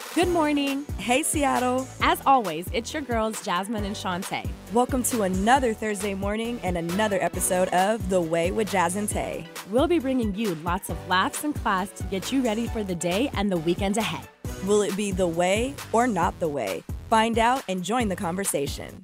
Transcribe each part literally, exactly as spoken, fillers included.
Good morning. Hey, Seattle. As always, it's your girls, Jasmine and Shantae. Welcome to another Thursday morning and another episode of The Way with Jazz and Tay. We'll be bringing you lots of laughs and class to get you ready for the day and the weekend ahead. Will it be the way or not the way? Find out and join the conversation.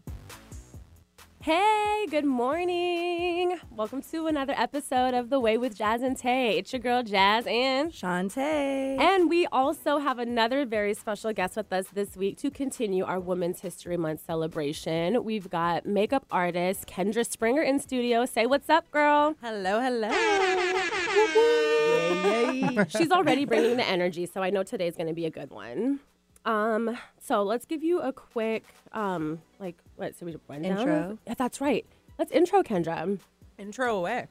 Hey, good morning. Welcome to another episode of The Way with Jazz and Tay. It's your girl, Jazz and Shantae. And we also have another very special guest with us this week to continue our Women's History Month celebration. We've got makeup artist Kendra Springer in studio. Say what's up, girl. Hello, hello. Yay, yay. She's already bringing the energy, so I know today's going to be a good one. Um, so let's give you a quick, um, like, what, so we run down? Intro. Yeah, that's right. Let's intro Kendra. Intro away.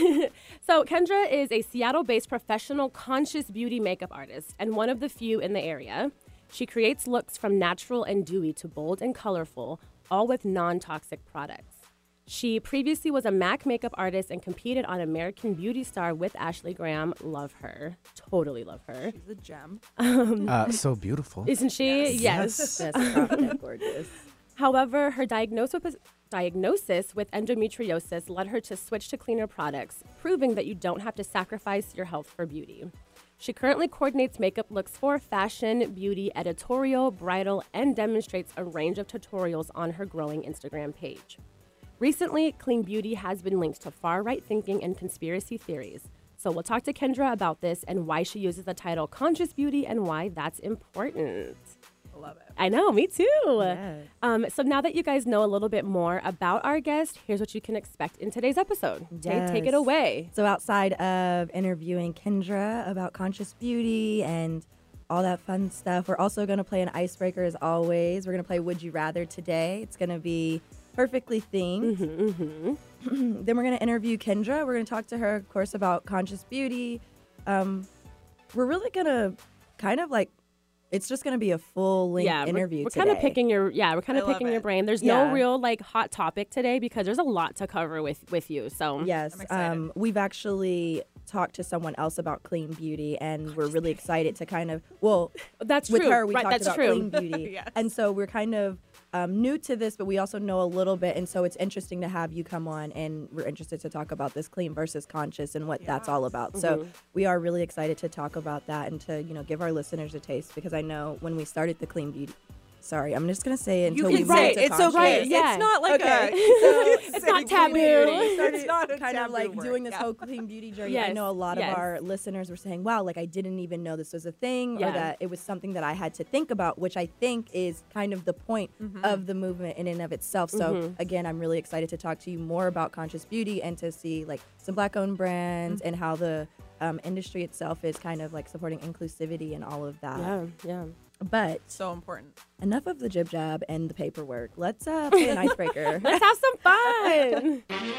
So Kendra is a Seattle-based professional conscious beauty makeup artist and one of the few in the area. She creates looks from natural and dewy to bold and colorful, all with non-toxic products. She previously was a MAC makeup artist and competed on American Beauty Star with Ashley Graham. Love her. Totally love her. She's a gem. Um, Uh, so beautiful. isn't she? Yes. That's probably gorgeous. However, her diagnosis with, diagnosis with endometriosis led her to switch to cleaner products, proving that you don't have to sacrifice your health for beauty. She currently coordinates makeup looks for fashion, beauty, editorial, bridal, and demonstrates a range of tutorials on her growing Instagram page. Recently, clean beauty has been linked to far-right thinking and conspiracy theories. So we'll talk to Kendra about this and why she uses the title Conscious Beauty and why that's important. I love it. I know, me too. Yeah. Um, so now that you guys know a little bit more about our guest, here's what you can expect in today's episode. Okay, take it Yes. away. So outside of interviewing Kendra about conscious beauty and all that fun stuff, we're also going to play an icebreaker as always. We're going to play Would You Rather today. It's going to be perfectly themed. Mm-hmm, mm-hmm. Then we're going to interview Kendra. We're going to talk to her, of course, about conscious beauty. Um, we're really going to kind of like, it's just going to be a full length Yeah, interview we're, we're today. kind of picking your yeah, we're kind I of love picking your it. brain. There's Yeah. no real like hot topic today because there's a lot to cover with with you. So Yes. I'm excited. Um, we've actually talked to someone else about clean beauty, and we're really excited to kind of, well, that's with true. her, we right, talked that's about true. clean beauty. Yes. And so we're kind of um, new to this, but we also know a little bit. And so it's interesting to have you come on, and we're interested to talk about this clean versus conscious and what that's all about. So Mhm. we are really excited to talk about that and to, you know, give our listeners a taste, because I know when we started the clean beauty, sorry, I'm just going to say it You until can we say move it. to It's conscious. okay. Right, yeah. It's not like Okay. a. It's not taboo. Started It's not a kind of taboo like word. doing this Yeah. whole clean beauty journey. I Yes, know a lot yes. of our listeners were saying, wow, like I didn't even know this was a thing, Yeah. or that it was something that I had to think about, which I think is kind of the point Mm-hmm. of the movement in and of itself. So Mhm. again, I'm really excited to talk to you more about conscious beauty and to see like some black owned brands Mm-hmm. and how the um, industry itself is kind of like supporting inclusivity and all of that. Yeah, yeah. But So important. enough of the jib jab and the paperwork. Let's uh, play an icebreaker. Let's have some fun.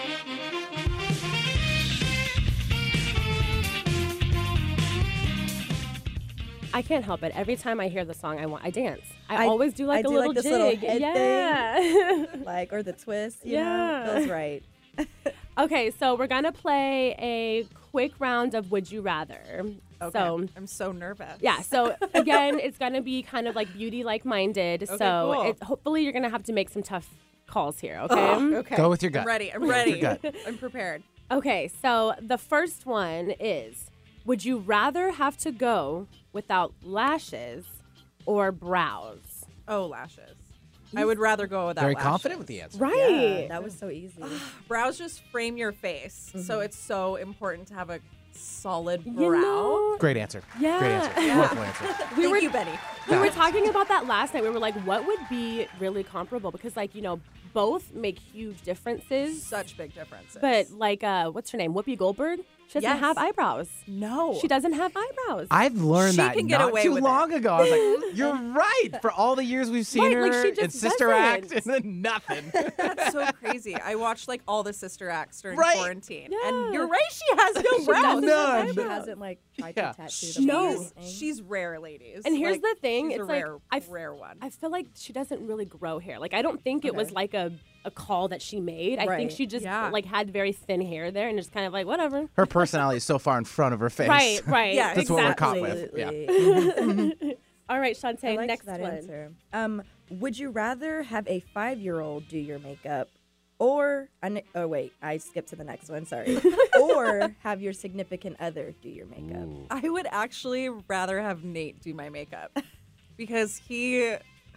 I can't help it. Every time I hear the song, I want I dance. I, I- always do like I a do, little like, this jig. little head yeah. like, or the twist, you Yeah. know, feels right. Okay, so we're gonna play a quick round of Would You Rather. Okay. So I'm so nervous. yeah, so again, it's gonna be kind of like beauty like minded. Okay, so cool. it, hopefully you're gonna have to make some tough calls here. Okay. Oh, okay. Go with your gut. I'm ready. I'm Go with ready. your gut. I'm prepared. Okay, so the first one is, would you rather have to go without lashes or brows? Oh, lashes. I would rather go without Very lashes. confident with the answer. Right. Yeah, that was so easy. Brows just frame your face, Mm-hmm. so it's so important to have a solid You brow. know, Great answer. Yeah. Great answer. Yeah. Wonderful answer. we Thank were you, Betty. we were Balance. talking about that last night. We were like, what would be really comparable? Because like, you know, both make huge differences. Such big differences. But like, uh, what's her name? Whoopi Goldberg? She doesn't Yes. have eyebrows. no. She doesn't have eyebrows. I've learned She that can get not away too with it. long ago. I was like, you're right. For all the years we've seen Right, her like, she in just Sister Act doesn't. and then nothing. That's so crazy. I watched like all the Sister Acts during Right. quarantine, Yeah. and you're right. She has no She brows. doesn't have None. She eyebrows. hasn't like tried Yeah. to tattoo She's, them. No. or anything. she's rare, ladies. And here's Like, the thing, she's it's a like, rare, I f- rare one. I feel like she doesn't really grow hair. Like I don't think it was Okay. like a, a call that she made. I think Right. she just Yeah. like had very thin hair there and just kind of like whatever. Her personality is so far in front of her face. Right, right. Yeah, That's what we're exactly. caught with. Yeah. Absolutely. All right, right, I Shantae, liked next that one. answer. Um, would you rather have a five-year-old do your makeup, or an, oh wait, I skipped to the next one. Sorry. Or have your significant other do your makeup? Ooh. I would actually rather have Nate do my makeup because he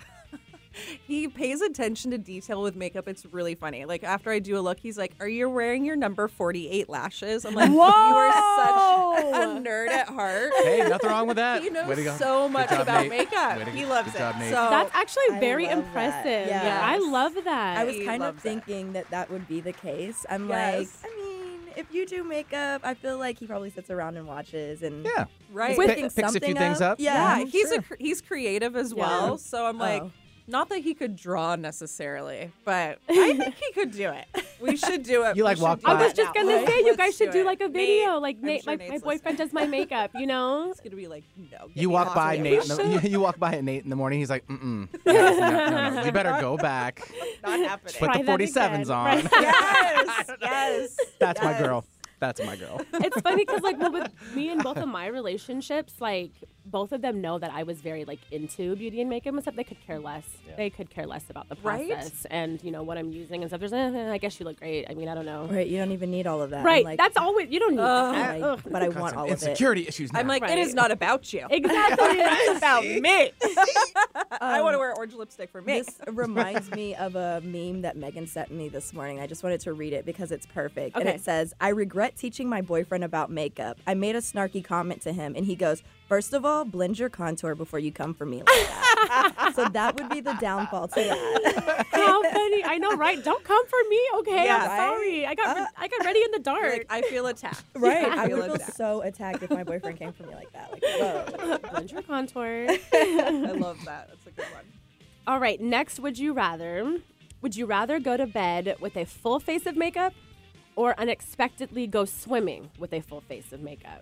he pays attention to detail with makeup. It's really funny. Like after I do a look, he's like, "Are you wearing your number forty-eight lashes?" I'm like, "You are such a nerd at heart." Hey, nothing wrong with that. He Way to knows go. so Good much job, about Nate. makeup. Way to He go. loves Good job, it. Nate. So That's actually I very love that. impressive. Yes. Yeah, I love that. I was He kind of loves it. thinking that that would be the case. I'm Yes. like, I mean, if you do makeup, I feel like he probably sits around and watches and Yeah. right. With- Pick- picks a few things up. Yeah, Yeah, he's sure. a cr- he's creative as Yeah. well. So I'm like, Oh. not that he could draw necessarily, but I think he could do it. We should do it. You, We like, should walk do I by- was it just now. gonna say, you Let's guys should do it. like a video. Nate, like I'm Nate, sure my, my Nate's boyfriend listening. does my makeup. You know. It's gonna be like, no. get You me walk off by of Nate. it. In the, you, you walk by Nate in the morning. He's like, mm-mm. No, no, no, no. You better go back. Not happening. Put Try the that forty-sevens again. on. Right. yes, yes. That's my yes. girl. That's my girl. It's funny because like well, with me and both of my relationships, like both of them know that I was very like into beauty and makeup and stuff. They could care less. Yeah. They could care less about the Right? process and you know what I'm using and stuff. There's, eh, I guess you look great. I mean, I don't know. Right, you don't even need all of that. I'm Right. like, That's always you don't need Ugh. that. I- Ugh. but I Got want some all of it. insecurity issues now. I'm like, Right. it is not about you. Exactly. It's about me. I Um, want to wear orange lipstick for me. This reminds me of a meme that Megan sent me this morning. I just wanted to read it because it's perfect. And Okay. it says, I regret teaching my boyfriend about makeup. I made a snarky comment to him, and he goes, first of all, blend your contour before you come for me like that. So that would be the downfall to that. How funny! I know, right? Don't come for me, okay? Yeah, I'm right? sorry. I got Uh, I got ready in the dark. Like, I feel attacked. Right? I I feel would feel attacked. so attacked if my boyfriend came for me like that. Like, whoa. Blend your contour. I love that. That's a good one. All right, next, would you rather? Would you rather go to bed with a full face of makeup or unexpectedly go swimming with a full face of makeup?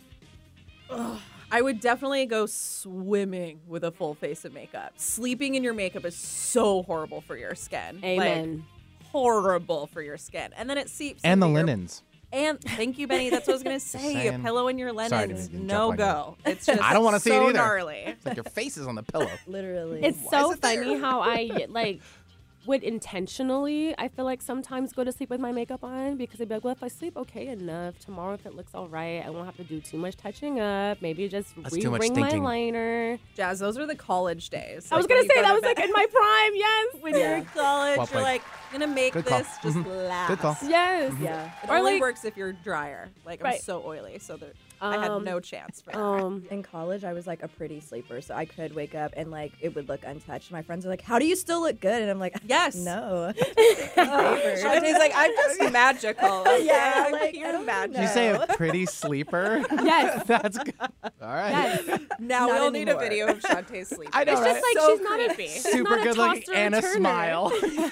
I would definitely go swimming with a full face of makeup. Sleeping in your makeup is so horrible for your skin. Amen. Like, horrible for your skin. And then it seeps. And the into your- linens. And thank you, Benny. That's what I was gonna say. A saying. pillow in your Sorry, linens, didn't no jump on go. It's just I don't wanna see it so either. gnarly. It's like your face is on the pillow. Literally. It's Why so is it there? funny how I like would intentionally, I feel like sometimes go to sleep with my makeup on because I'd be like, well, if I sleep okay enough, tomorrow if it looks all right, I won't have to do too much touching up. Maybe just That's too much re-ring my thinking. liner. Jazz, those were the college days. I was Like, gonna when you say go that to was like bed- in my prime. Yes. when you're in college, Well you're played. like, I'm gonna make Good call. this just Mhm. last. Good call. Yes. yeah. It Or only like- works if you're drier. Like I'm Right. so oily, so that I had Um, no chance for that. Um. In college, I was like a pretty sleeper, so I could wake up and like it would look untouched. My friends are like, "How do you still look good?" And I'm like, Yes. no." Shantae's like, I'm just magical. Okay? Yeah, I'm like, I pure don't magic. Did you say a pretty sleeper? Yes. That's good. All right. Yes. Now Not we all need a anymore. video of Shantae sleeping. I know, It's right? just like So she's not a creepy. she's Super not a good looking tosser or and a turner. smile.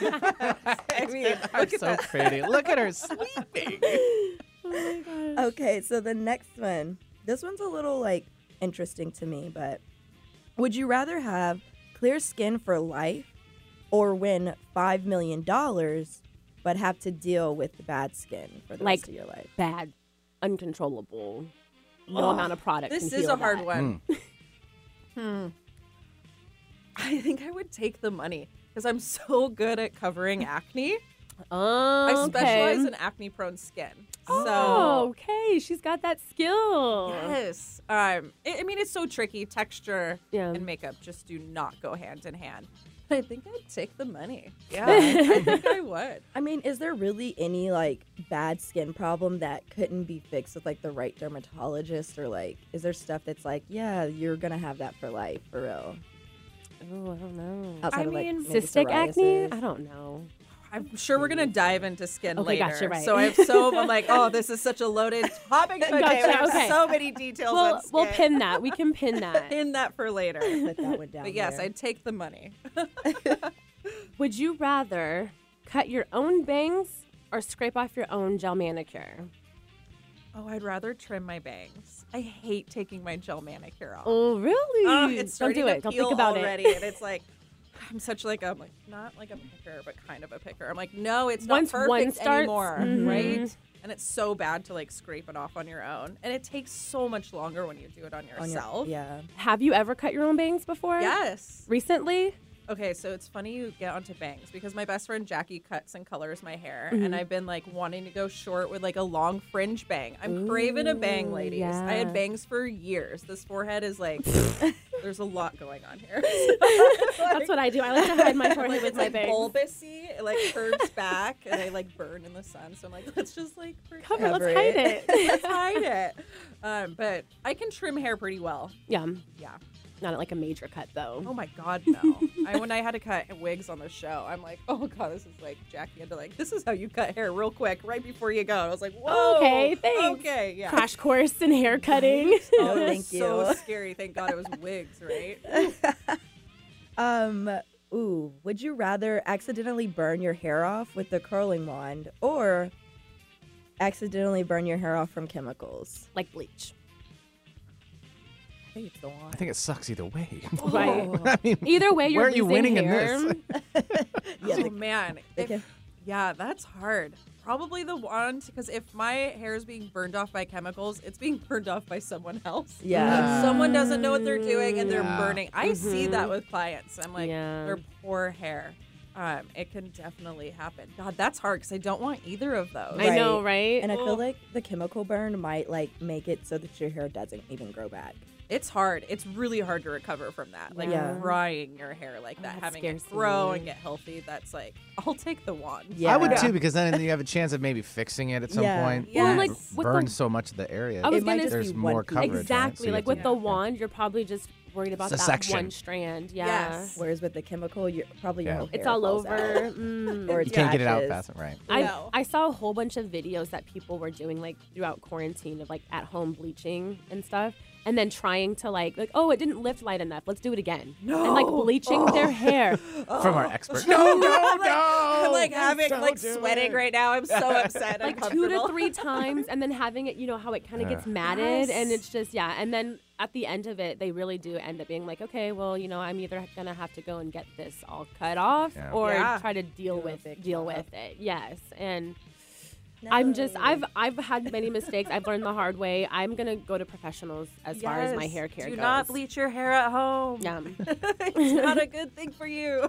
I mean, I'm look at so that. pretty. Look at her sleeping. Oh my gosh. Okay, so the next one. This one's a little like interesting to me, but would you rather have clear skin for life or win five million dollars but have to deal with the bad skin for the Like- rest of your life? Bad, uncontrollable. No Oh, amount of product. This can is heal a hard that. one. Hmm. I think I would take the money because I'm so good at covering acne. Oh, I specialize okay. in acne-prone skin. Oh, So okay. She's got that skill. yes, um, I I mean it's so tricky. Texture Yeah. and makeup just do not go hand in hand. But I think I'd take the money. Yeah, I think I would. I mean, is there really any like bad skin problem that couldn't be fixed with like the right dermatologist, or like is there stuff that's like, yeah, you're gonna have that for life for real? Oh, I don't know. Outside I of, like, mean, maybe Cystic acne? psoriasis. I don't know. I'm sure we're gonna dive into skin Okay, later. gotcha, right. So I have so I'm like, oh, this is such a loaded topic. Okay, Gotcha, we have okay. so many details. We'll on we'll skin. pin that. We can pin that. pin that for later. Put that one down. But yes, there. I'd take the money. Would you rather cut your own bangs or scrape off your own gel manicure? Oh, I'd rather trim my bangs. I hate taking my gel manicure off. Oh, really? Oh, it's don't starting do to it. Don't peel think about already, it. and it's like I'm such like a like not like a picker, but kind of a picker. I'm like, no, it's Once not one perfect starts- anymore, Mhm. right? And it's so bad to like scrape it off on your own, and it takes so much longer when you do it on On your- yourself. yeah. Have you ever cut your own bangs before? Yes. Recently? Okay, so it's funny you get onto bangs because my best friend Jackie cuts and colors my hair, Mhm. and I've been like wanting to go short with like a long fringe bang. I'm craving a bang, Ooh, ladies. I yeah. had bangs for years. This forehead is like, there's a lot going on here. That's what I do. I like to hide my forehead Like, with it's my like bangs. bulbousy, it like curves back, and they like burn in the sun. So I'm like, let's just like Cover, let's Cover hide it. it. let's hide it. Um, but I can trim hair pretty well. Yeah, Yeah. not like a major cut though. Oh my God, no. I when I had to cut wigs on the show, I'm like, oh God, this is like Jackie had to like, this is how you cut hair real quick right before you go. I was like, whoa. Okay, thanks. Okay, yeah. Crash course in hair cutting. Oh, It was thank So you. scary. Thank God it was wigs, right? Um, ooh, would you rather accidentally burn your hair off with the curling wand or accidentally burn your hair off from chemicals? Like bleach. I think it's the wand. I think it sucks either way. Right. I mean, Either way, you're where are you losing winning hair. in this? Yeah, oh the- man. the If- chem- yeah, that's hard. Probably the wand, because if my hair is being burned off by chemicals, it's being burned off by someone else. Yeah. Someone doesn't know what they're doing and they're Yeah. burning. I see Mhm. that with clients. I'm like, Yeah. their poor hair. Um, it can definitely happen. God, that's hard because I don't want either of those. I know, right? And I feel Ugh. like the chemical burn might like make it so that your hair doesn't even grow back. It's hard. It's really hard to recover from that. Like Yeah. drying your hair like that, that having scares it grow me. and get healthy. That's like, I'll take the wand. Yeah. I would too, because then you have a chance of maybe fixing it at some Yeah. point. Well, You like, b- with burn the- so much of the area. I was It might gonna just There's be more one piece. coverage. on it, so exactly. you Like have with to- the yeah. wand, you're probably just worried about It's a that section. one strand. Yeah. Yes. Whereas with the chemical, you're probably your Yeah. whole It's hair all falls over. out. Mm. Or You can't get it out attaches. fast, right? I, No. I saw a whole bunch of videos that people were doing like throughout quarantine of like at home bleaching and stuff, and then trying to like like oh, it didn't lift light enough, let's do it again. No. And like bleaching their hair. From our expert. No, no, I'm like, no. I'm like having Don't like do sweating it. right now. I'm so upset. Like two to uncomfortable. three times, and then having it, you know how it kind of gets Ugh. matted, and Yes. it's just yeah. And then at the end of it, they really do end up being like, okay, well, you know, I'm either gonna have to go and get this all cut off, Yeah. or Yeah. try to deal Do a with big deal job. with it. Yes, and I'm just No. I've I've had many mistakes. I've learned the hard way. I'm gonna go to professionals as far as my Yes. hair care Do goes. not bleach your hair at home. Yeah. It's not a good thing for you.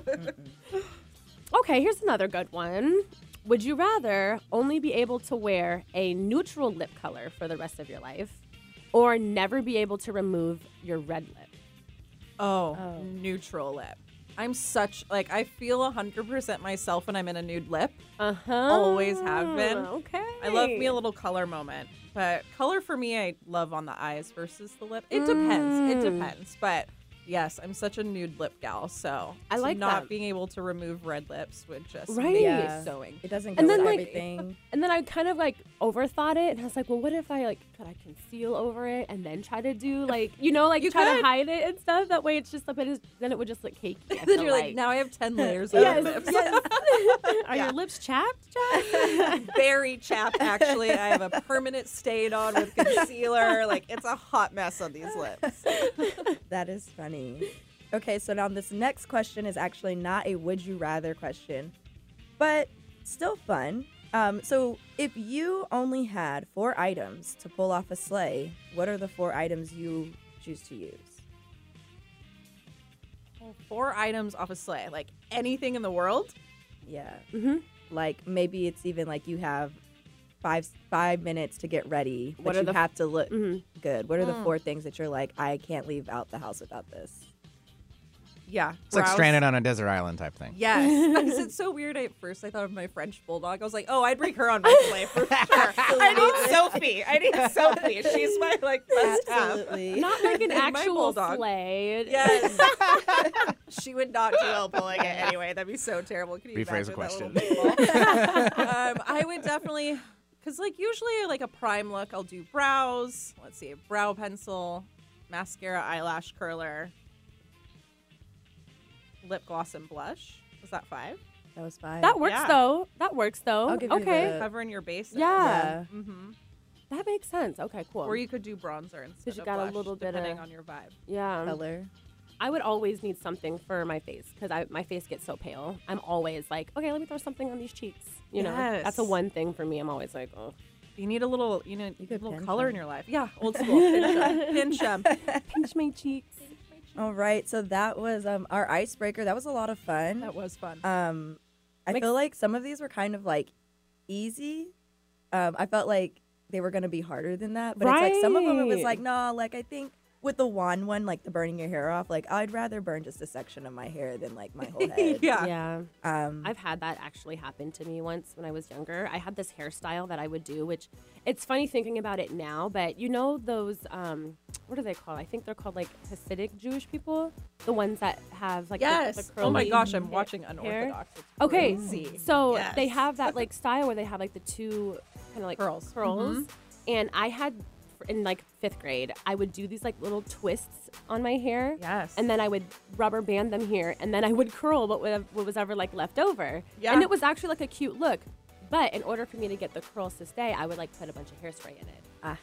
Okay, here's another good one. Would you rather only be able to wear a neutral lip color for the rest of your life, or never be able to remove your red lip? Oh, Oh. neutral lip. I'm such like I feel one hundred percent myself when I'm in a nude lip. Uh huh. Always have been. Okay. I love me a little color moment, but color for me I love on the eyes versus the lip. It depends. It Mm. depends, but yes, I'm such a nude lip gal, so I to like not that. being able to remove red lips would just Right. make Yeah. me sewing. It doesn't go And then, with like- everything. And then I kind of like overthought it, and I was like, well, what if I like could I conceal over it and then try to do like you know like You try could. to hide it and stuff. That way it's just like it is, then it would just look cakey. I Then feel you're like, now I have ten layers of Yes, lips. yes. Are Yeah. your lips chapped, Jack? Very chapped, actually. I have a permanent stain on with concealer. Like, it's a hot mess on these lips. That is funny. Okay, so now this next question is actually not a would you rather question, but still fun. Um, so if you only had four items to pull off a sleigh, what are the four items you choose to use? Four items off a sleigh. Like, anything in the world? Yeah. Mm-hmm. Like maybe it's even like you have five five minutes to get ready, but What are you the- have to look Mm-hmm. good. What are the Mm. four things that you're like, I can't leave out the house without this? Yeah. It's like brows. stranded on a desert island type thing. Yes. Because it's so weird. At first, I thought of my French bulldog. I was like, oh, I'd bring her on my sleigh for sure. I need Sophie. I need Sophie. She's my, like, best half. Absolutely. Not like an And my actual bulldog. sleigh. Yes. She would not do well pulling it anyway. That'd be so terrible. Can you Rephrase the imagine question. that little meatball? um, I would definitely, because like usually like a prime look, I'll do brows. Let's see, brow pencil, mascara, eyelash curler, lip gloss and blush. Was that five? That was five. That works Yeah. though. That works though. I'll give you okay. the- Covering your base. Yeah. Mm-hmm. That makes sense. Okay, cool. Or you could do bronzer instead you of got a blush, little bit depending of- on your vibe. yeah. color. I would always need something for my face because I my face gets so pale. I'm always like, okay, let me throw something on these cheeks. You know, that's a Yes. one thing for me. I'm always like, oh, You need a little, you know, You a could little pinch color 'em. in your life. Yeah, old school. Pinch 'em. Pinch 'em. pinch my cheeks. All right, so that was um, our icebreaker. That was a lot of fun. That was fun. Um, I Makes- feel like some of these were kind of like easy. Um, I felt like they were gonna be harder than that, but it's like some of them it was Right. like, nah, like I think with the wand one, like the burning your hair off, like I'd rather burn just a section of my hair than like my whole head. yeah. Yeah. Um, I've had that actually happen to me once when I was younger. I had this hairstyle that I would do, which it's funny thinking about it now, but you know those um what are they called? I think they're called like Hasidic Jewish people, the ones that have like the- Yes. the, oh my curly gosh, I'm ha- watching hair. Unorthodox. It's Okay, crazy. so Yes. they have that like style where they have like the two kind of like Curls. curls, Mhm. and I had in like fifth grade, I would do these like little twists on my hair. Yes. And then I would rubber band them here, and then I would curl what, would- what was ever like left over. Yeah. And it was actually like a cute look. But in order for me to get the curls to stay, I would like put a bunch of hairspray in it. Ah.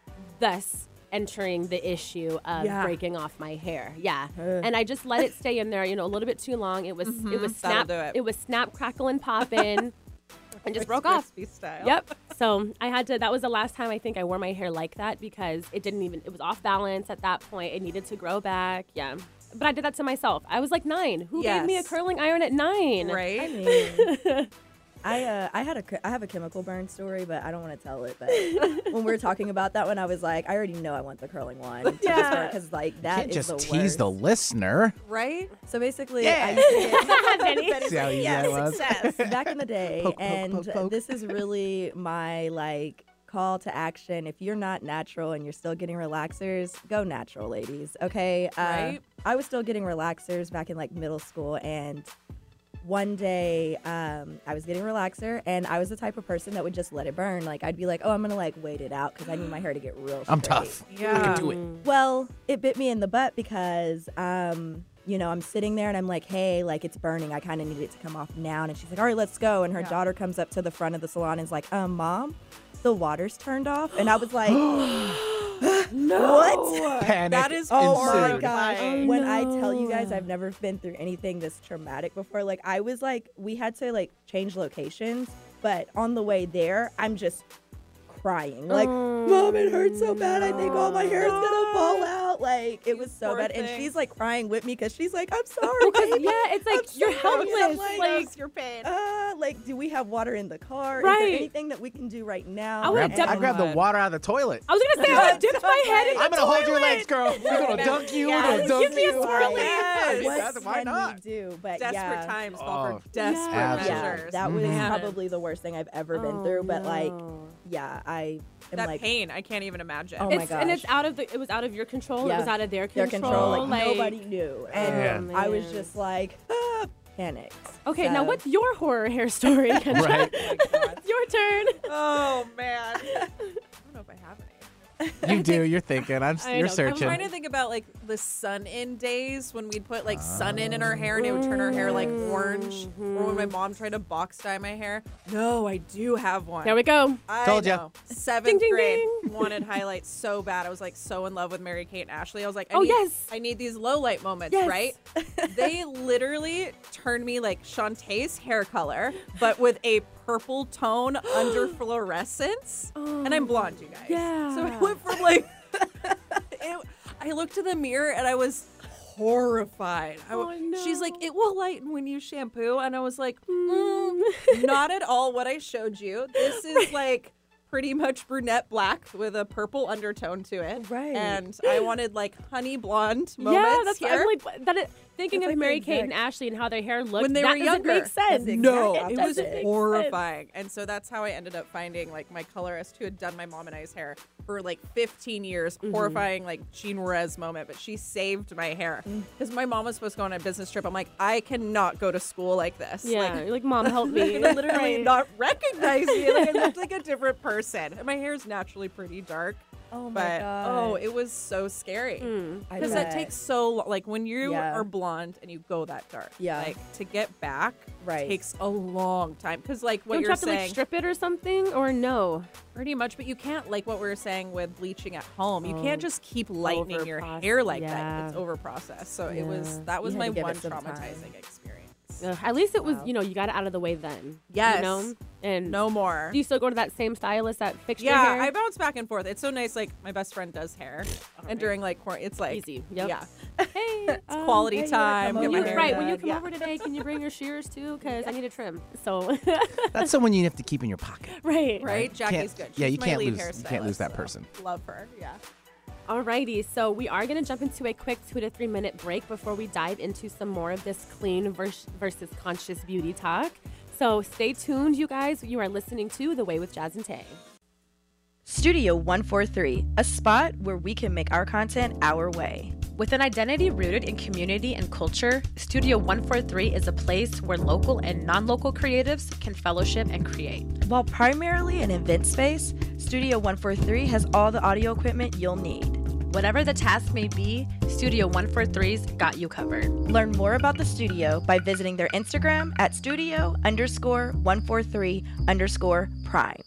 Thus entering the issue of Yeah. breaking off my hair. Yeah. Ugh. And I just let it stay in there, you know, a little bit too long. It was it was That'll snap do it. it was snap, crackle, and pop in. And just broke off. Crispy style. Yep. So I had to. That was the last time I think I wore my hair like that because it didn't even. It was off balance at that point. It needed to grow back. Yeah. But I did that to myself. I was like nine. Who gave me a Yes. curling iron at nine? I Right? mean, I uh, I had a ch- I have a chemical burn story, but I don't want to tell it. But when we were talking about that one, I was like, I already know I want the curling one. Yeah. because like that Can't is just the tease worst. the listener. Right? So basically, Yeah. I used to Benny. See how easy that was? get back in the day, Poke, poke, and poke, poke. this is really my like call to action. If you're not natural and you're still getting relaxers, go natural, ladies. Okay. Uh, Right. I was still getting relaxers back in like middle school, and one day um, I was getting relaxer, and I was the type of person that would just let it burn. Like I'd be like, oh, I'm gonna like wait it out because I need my hair to get real. I'm straight. tough. I Yeah. can do it. Well, it bit me in the butt because, um, you know, I'm sitting there and I'm like, hey, like it's burning. I kind of need it to come off now. And she's like, all right, let's go. And her Yeah. daughter comes up to the front of the salon and is like, um, mom, the water's turned off. And I was like, what? Panic. That is Oh horrifying. my gosh. Oh, When I tell you no. guys I've never been through anything this traumatic before, like I was like, we had to like change locations, but on the way there, I'm just crying. Like, mom, it hurts so bad. I think all my hair is gonna fall out. Like it You was so poor bad. And thing. she's like crying with me because she's like, I'm sorry. Because baby. yeah, it's like I'm you're sorry." helpless. I'm like, Like, your pain. uh, like, do we have water in the car? Is Right. there anything that we can do right now? I would've Grab- I done- grabbed the God. water out of the toilet. I was gonna say I dipped my head in the I'm gonna hold your toilet. legs, girl. We're gonna dunk you. We're Yes. gonna dunk Give me a you. swirly. Yes. What Yes, why can not? we do? But Desperate yeah. times call Oh. for desperate Absolutely. Yeah, measures. that was Man. probably the worst thing I've ever been Oh, through. But like, no. yeah, I am that like pain. I can't even imagine. Oh my It's, and it's gosh. out of the. It was out of your control. Yeah. It was out of their their control. control. Like, nobody knew, and Oh, I was man. just like ah, panicked. Okay, now So- what's your horror hair story, Kendra? Right. Oh my God. It's your turn. Oh man. I don't know if I have any. You do. You're thinking. I'm. I You're know, I'm I'm searching. trying to think about like the sun in days when we'd put like sun in in our hair and it would turn our hair like orange. Or when my mom tried to box dye my hair. No, I do have one. There we go. I Told ya. know. Seventh Ding, ding, grade ding. wanted highlights so bad. I was like so in love with Mary Kate and Ashley. I was like, I Oh, need, yes. I need these low light moments, Yes. right? They literally turned me like Shantae's hair color, but with a purple tone under fluorescence. And I'm blonde, you guys. Yeah. So it went from like, it, I looked in the mirror and I was horrified. I w- Oh, She's like, no. it will lighten when you shampoo. And I was like, mm, not at all what I showed you. This is like pretty much brunette black with a purple undertone to it. Right. And I wanted like honey blonde moments Yeah, that's what here. I'm like. That it, thinking That's of like the Mary Kate and exact- Ashley and how their hair looked When they that were doesn't younger. make sense. That's No, exact it was doesn't make sense. horrifying. And so that's how I ended up finding like my colorist who had done my mom and I's hair for like fifteen years. Mm-hmm. Horrifying like Jean Rez moment, but she saved my hair Mm. because my mom was supposed to go on a business trip. I'm like, I cannot go to school like this. Yeah, Like, you're like, mom, help me. they literally Right. not recognize me. Like I looked like a different person. And my hair is naturally pretty dark. Oh my but god. oh, it was so scary. Mm. I Because that bet. takes so lo- like when you Yeah. are blonde and you go that dark. Yeah. Like to get back Right. takes a long time. Because like what Don't you you're have to like saying, strip it or something, or no? pretty much, but you can't like what we were saying with bleaching at home. You can't Oh, just keep lightening your overproce- hair like yeah. that. It's over processed. So it was Yeah. that was You had my to give it one some time. traumatizing experience. Ugh, at least it was, Wow. you know, you got it out of the way then. Yes. You know? And No more. do you still go to that same stylist that fixed your Yeah, hair? I bounce back and forth. It's so nice. Like my best friend does hair, and right. during like quarantine, it's like Easy. Yep. yeah, Hey, it's um, quality hey, yeah, time. come get When my you, over. hair right, when you done. come Yeah. over today, can you bring your shears too? Because I need a trim. So, That's someone you have to keep in your pocket. right. Right, Jackie's Can't- good. yeah, She's you my can't lead lose- you can't lose hairstylist, that so person. Love her. Yeah. Alrighty, so we are going to jump into a quick two to three minute break before we dive into some more of this clean vers- versus conscious beauty talk. So stay tuned, you guys. You are listening to The Way with Jazz and Tay. Studio one forty-three, a spot where we can make our content our way. With an identity rooted in community and culture, Studio one forty-three is a place where local and non-local creatives can fellowship and create. While primarily an event space, Studio one forty-three has all the audio equipment you'll need. Whatever the task may be, Studio one forty-three's got you covered. Learn more about the studio by visiting their Instagram at studio underscore 143 underscore primed.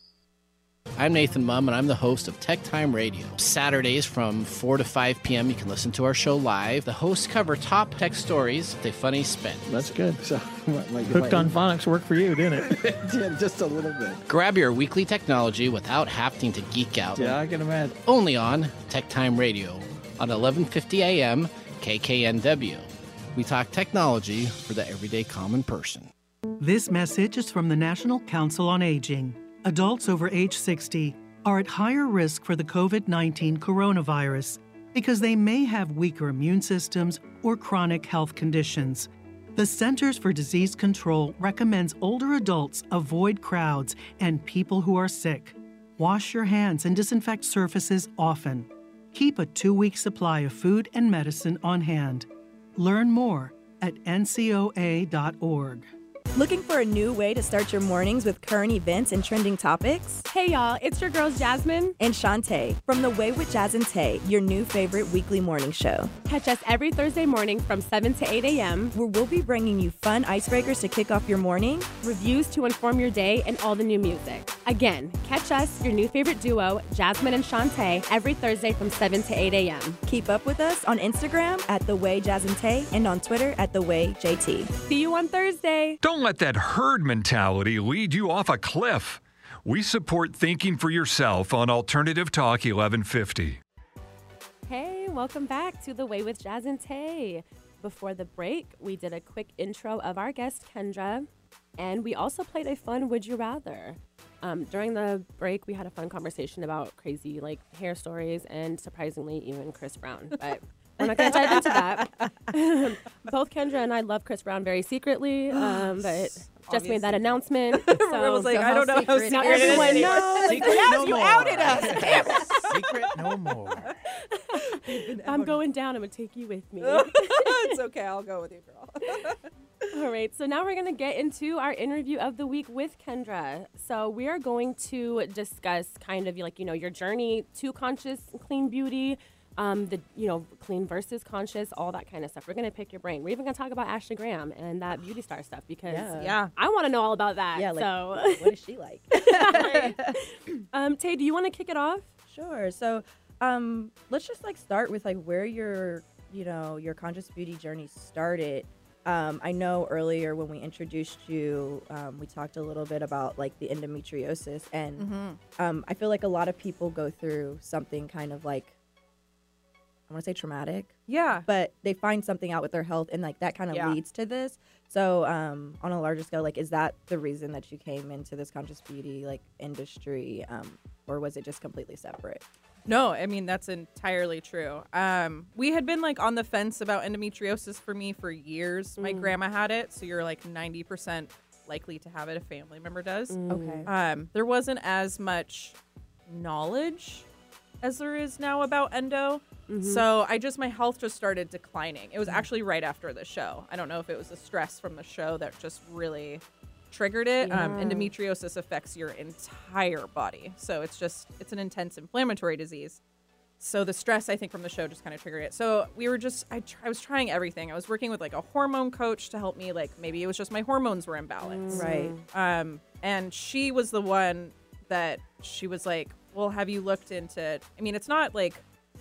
I'm Nathan Mumm, and I'm the host of Tech Time Radio. Saturdays from four to five p.m., you can listen to our show live. The hosts cover top tech stories with a funny spin. That's good. So, what, like if Hooked I- on Phonics worked for you, didn't it? It did, just a little bit. Grab your weekly technology without having to geek out. Yeah, I can imagine. Only on Tech Time Radio on eleven fifty a.m. K K N W. We talk technology for the everyday common person. This message is from the National Council on Aging. Adults over age sixty are at higher risk for the COVID nineteen coronavirus because they may have weaker immune systems or chronic health conditions. The Centers for Disease Control recommends older adults avoid crowds and people who are sick. Wash your hands and disinfect surfaces often. Keep a two-week supply of food and medicine on hand. Learn more at N C O A dot org. Looking for a new way to start your mornings with current events and trending topics? Hey, y'all, it's your girls, Jasmine. And Shantae from The Way with Jazz and Tay, your new favorite weekly morning show, Catch us every Thursday morning from seven to eight a.m., where we'll be bringing you fun icebreakers to kick off your morning. reviews to inform your day, and all the new music. Again, catch us, your new favorite duo, Jasmine and Shantae, every Thursday from seven to eight a.m. Keep up with us on Instagram at The Way Jazz and Tay and on Twitter at The Way J T. See you on Thursday. Don't let that herd mentality lead you off a cliff. We support thinking for yourself on Alternative Talk eleven fifty. Hey, welcome back to The Way with Jazz and Tay. Before the break, we did a quick intro of our guest, Kendra, and we also played a fun Would You Rather. Um, during the break, we had a fun conversation about crazy like hair stories and surprisingly even Chris Brown, but we're not going to dive into that. Both Kendra and I love Chris Brown very secretly, um, but just made that Obviously. announcement. Everyone so was like, so I don't how know how secret now secret it is everyone anymore. knows. Secret Yes, no you more. outed us. Damn it. Secret no more. I'm going down. I'm going to take you with me. It's okay. I'll go with you, girl. All right, so now we're going to get into our interview of the week with Kendra. So we are going to discuss kind of like, you know, your journey to conscious clean beauty, um, the, you know, clean versus conscious, all that kind of stuff. We're going to pick your brain. We're even going to talk about Ashley Graham and that beauty star stuff because Yeah. Yeah. I want to know all about that. Yeah, like, so, what is she like? um, Tay, do you want to kick it off? Sure. So, um, let's just like start with like where your, you know, your conscious beauty journey started. Um, I know earlier when we introduced you, um, we talked a little bit about like the endometriosis, and Mm-hmm. um, I feel like a lot of people go through something kind of like, I want to say traumatic, Yeah. but they find something out with their health, and like that kind of Yeah. leads to this. So, um, on a larger scale, like, is that the reason that you came into this conscious beauty like industry, um, or was it just completely separate? No, I mean, that's entirely true. Um, we had been like on the fence about endometriosis for me for years. My grandma had it, so you're like ninety percent likely to have it. A family member does. Okay. Um, there wasn't as much knowledge as there is now about endo. So I just, my health just started declining. It was actually right after the show. I don't know if it was the stress from the show that just really triggered it. Um, Yeah. endometriosis affects your entire body. So it's just, it's an intense inflammatory disease. So the stress, I think, from the show just kind of triggered it. So we were just, I, tr- I was trying everything. I was working with like a hormone coach to help me. Like maybe it was just my hormones were imbalanced. Right. Um, and she was the one that she was like, well, have you looked into, I mean, it's not like,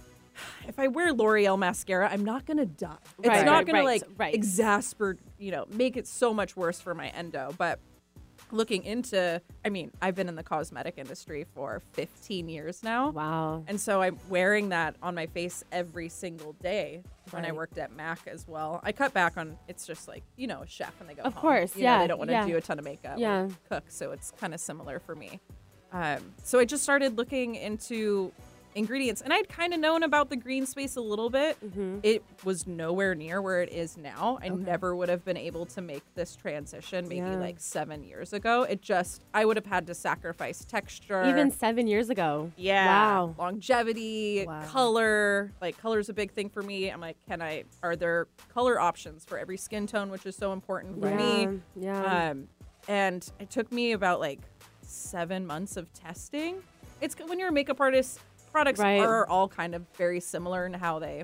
if I wear L'Oreal mascara, I'm not going to die. It's Right, not right, going right, to like right. exasperate, you know, make it so much worse for my endo. But looking into, I mean, I've been in the cosmetic industry for fifteen years now. Wow. And so I'm wearing that on my face every single day when I Right. worked at MAC as well. I cut back on, it's just like, you know, a chef when they go Of home. course, You know, yeah, they don't want to yeah. do a ton of makeup Yeah. or cook. So it's kind of similar for me. Um, so I just started looking into ingredients, and I'd kind of known about the green space a little bit. Mm-hmm. It was nowhere near where it is now. I never would have been able to make this transition maybe Yeah. like seven years ago. It just, I would have had to sacrifice texture. Even seven years ago. Yeah. Wow. Longevity, Wow. color. Like color's a big thing for me. I'm like, can I, are there color options for every skin tone, which is so important for Yeah. me. Yeah. Um, and it took me about like seven months of testing. It's when you're a makeup artist, products Right. are all kind of very similar in how they,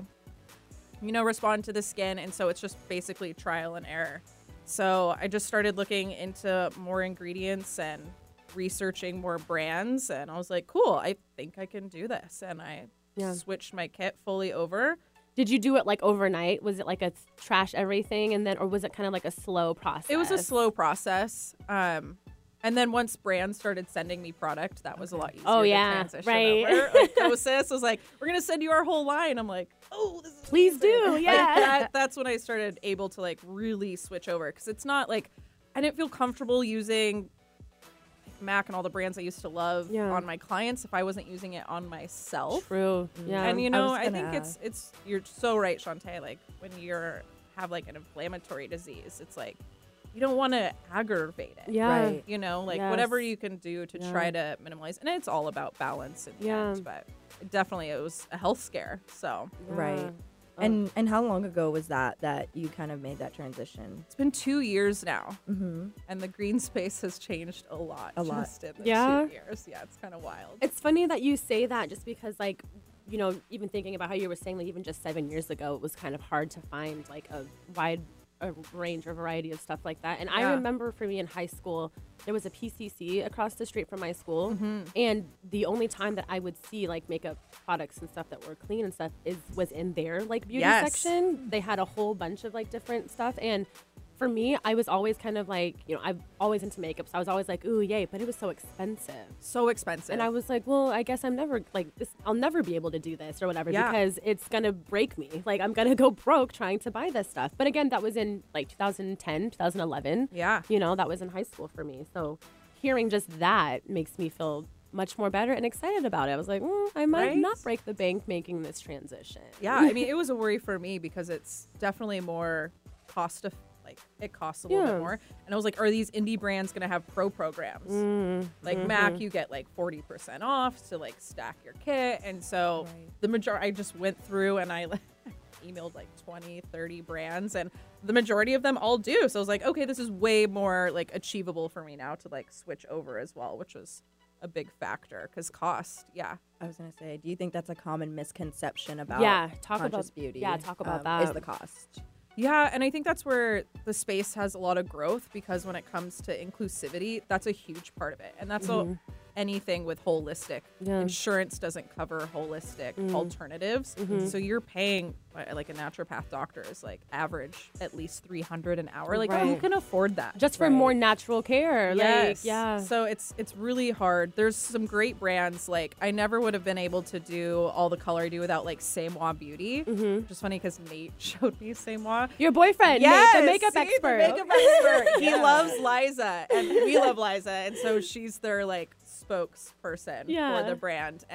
you know, respond to the skin. And so it's just basically trial and error. So I just started looking into more ingredients and researching more brands. And I was like, cool, I think I can do this. And I Yeah. switched my kit fully over. Did you do it like overnight? Was it like a trash everything and then, or was it kind of like a slow process? It was a slow process. Um, and then once brands started sending me product, that was a lot easier Oh, to yeah, transition right. over. Like Kosas was like, we're going to send you our whole line. I'm like, oh, this is Please amazing. do, Like, yeah. that, that's when I started able to like really switch over. Because it's not like, I didn't feel comfortable using like, MAC and all the brands I used to love Yeah. on my clients if I wasn't using it on myself. True. Yeah. And you I know, was I, gonna think it's it's you're so right, Shantae. Like when you're have like an inflammatory disease, it's like you don't want to aggravate it. yeah. Right. You know, like Yes. whatever you can do to Yeah. try to minimize, and it's all about balance in the Yeah. end. But it definitely, it was a health scare. So Right. Yeah. And and how long ago was that that you kind of made that transition? it's been two years now, Mm-hmm. and the green space has changed a lot. A lot. just in the Yeah. two years. Yeah, it's kind of wild. It's funny that you say that just because, like, you know, even thinking about how you were saying, like, even just seven years ago, it was kind of hard to find, like, a wide a range or variety of stuff like that. And I Yeah. remember for me in high school, there was a P C C across the street from my school. Mm-hmm. And the only time that I would see, like, makeup products and stuff that were clean and stuff is was in their, like, beauty Yes. section. They had a whole bunch of, like, different stuff. And for me, I was always kind of like, you know, I'm always into makeup, so I was always like, ooh, yay, but it was so expensive. So expensive. And I was like, well, I guess I'm never like this. I'll never be able to do this or whatever Yeah. because it's gonna break me. Like I'm gonna go broke trying to buy this stuff. But again, that was in like twenty ten, twenty eleven. yeah. You know, that was in high school for me. So hearing just that makes me feel much more better and excited about it. I was like, mm, I might Right? not break the bank making this transition. Yeah, I mean, it was a worry for me because it's definitely more cost of like it costs a little Yeah. bit more. And I was like, are these indie brands gonna have pro programs? Mm, Like mhm. MAC, you get like forty percent off to like stack your kit. And so the majority, I just went through and I like, emailed like twenty, thirty brands, and the majority of them all do. So I was like, okay, this is way more like achievable for me now to like switch over as well, which was a big factor because cost. Yeah. I was gonna say, do you think that's a common misconception about Yeah, talk conscious about beauty? Yeah, talk about um, Is that. the cost? Yeah, and I think that's where the space has a lot of growth because when it comes to inclusivity, that's a huge part of it. And that's all, anything with holistic. Yeah. Insurance doesn't cover holistic Mm. alternatives. Mhm. So you're paying uh, like a naturopath doctor is like average at least three hundred an hour. Like who Right. can afford that? Just for Right. more natural care. Yes. Like, yeah. So it's it's really hard. There's some great brands. Like I never would have been able to do all the color I do without like C'est Moi Beauty. Mhm. Which is funny because Nate showed me C'est Moi. Your boyfriend, Yes, Nate, the makeup see, expert. The makeup expert. He loves Liza, and we love Liza, and so she's their like spokesperson Yeah. for the brand. And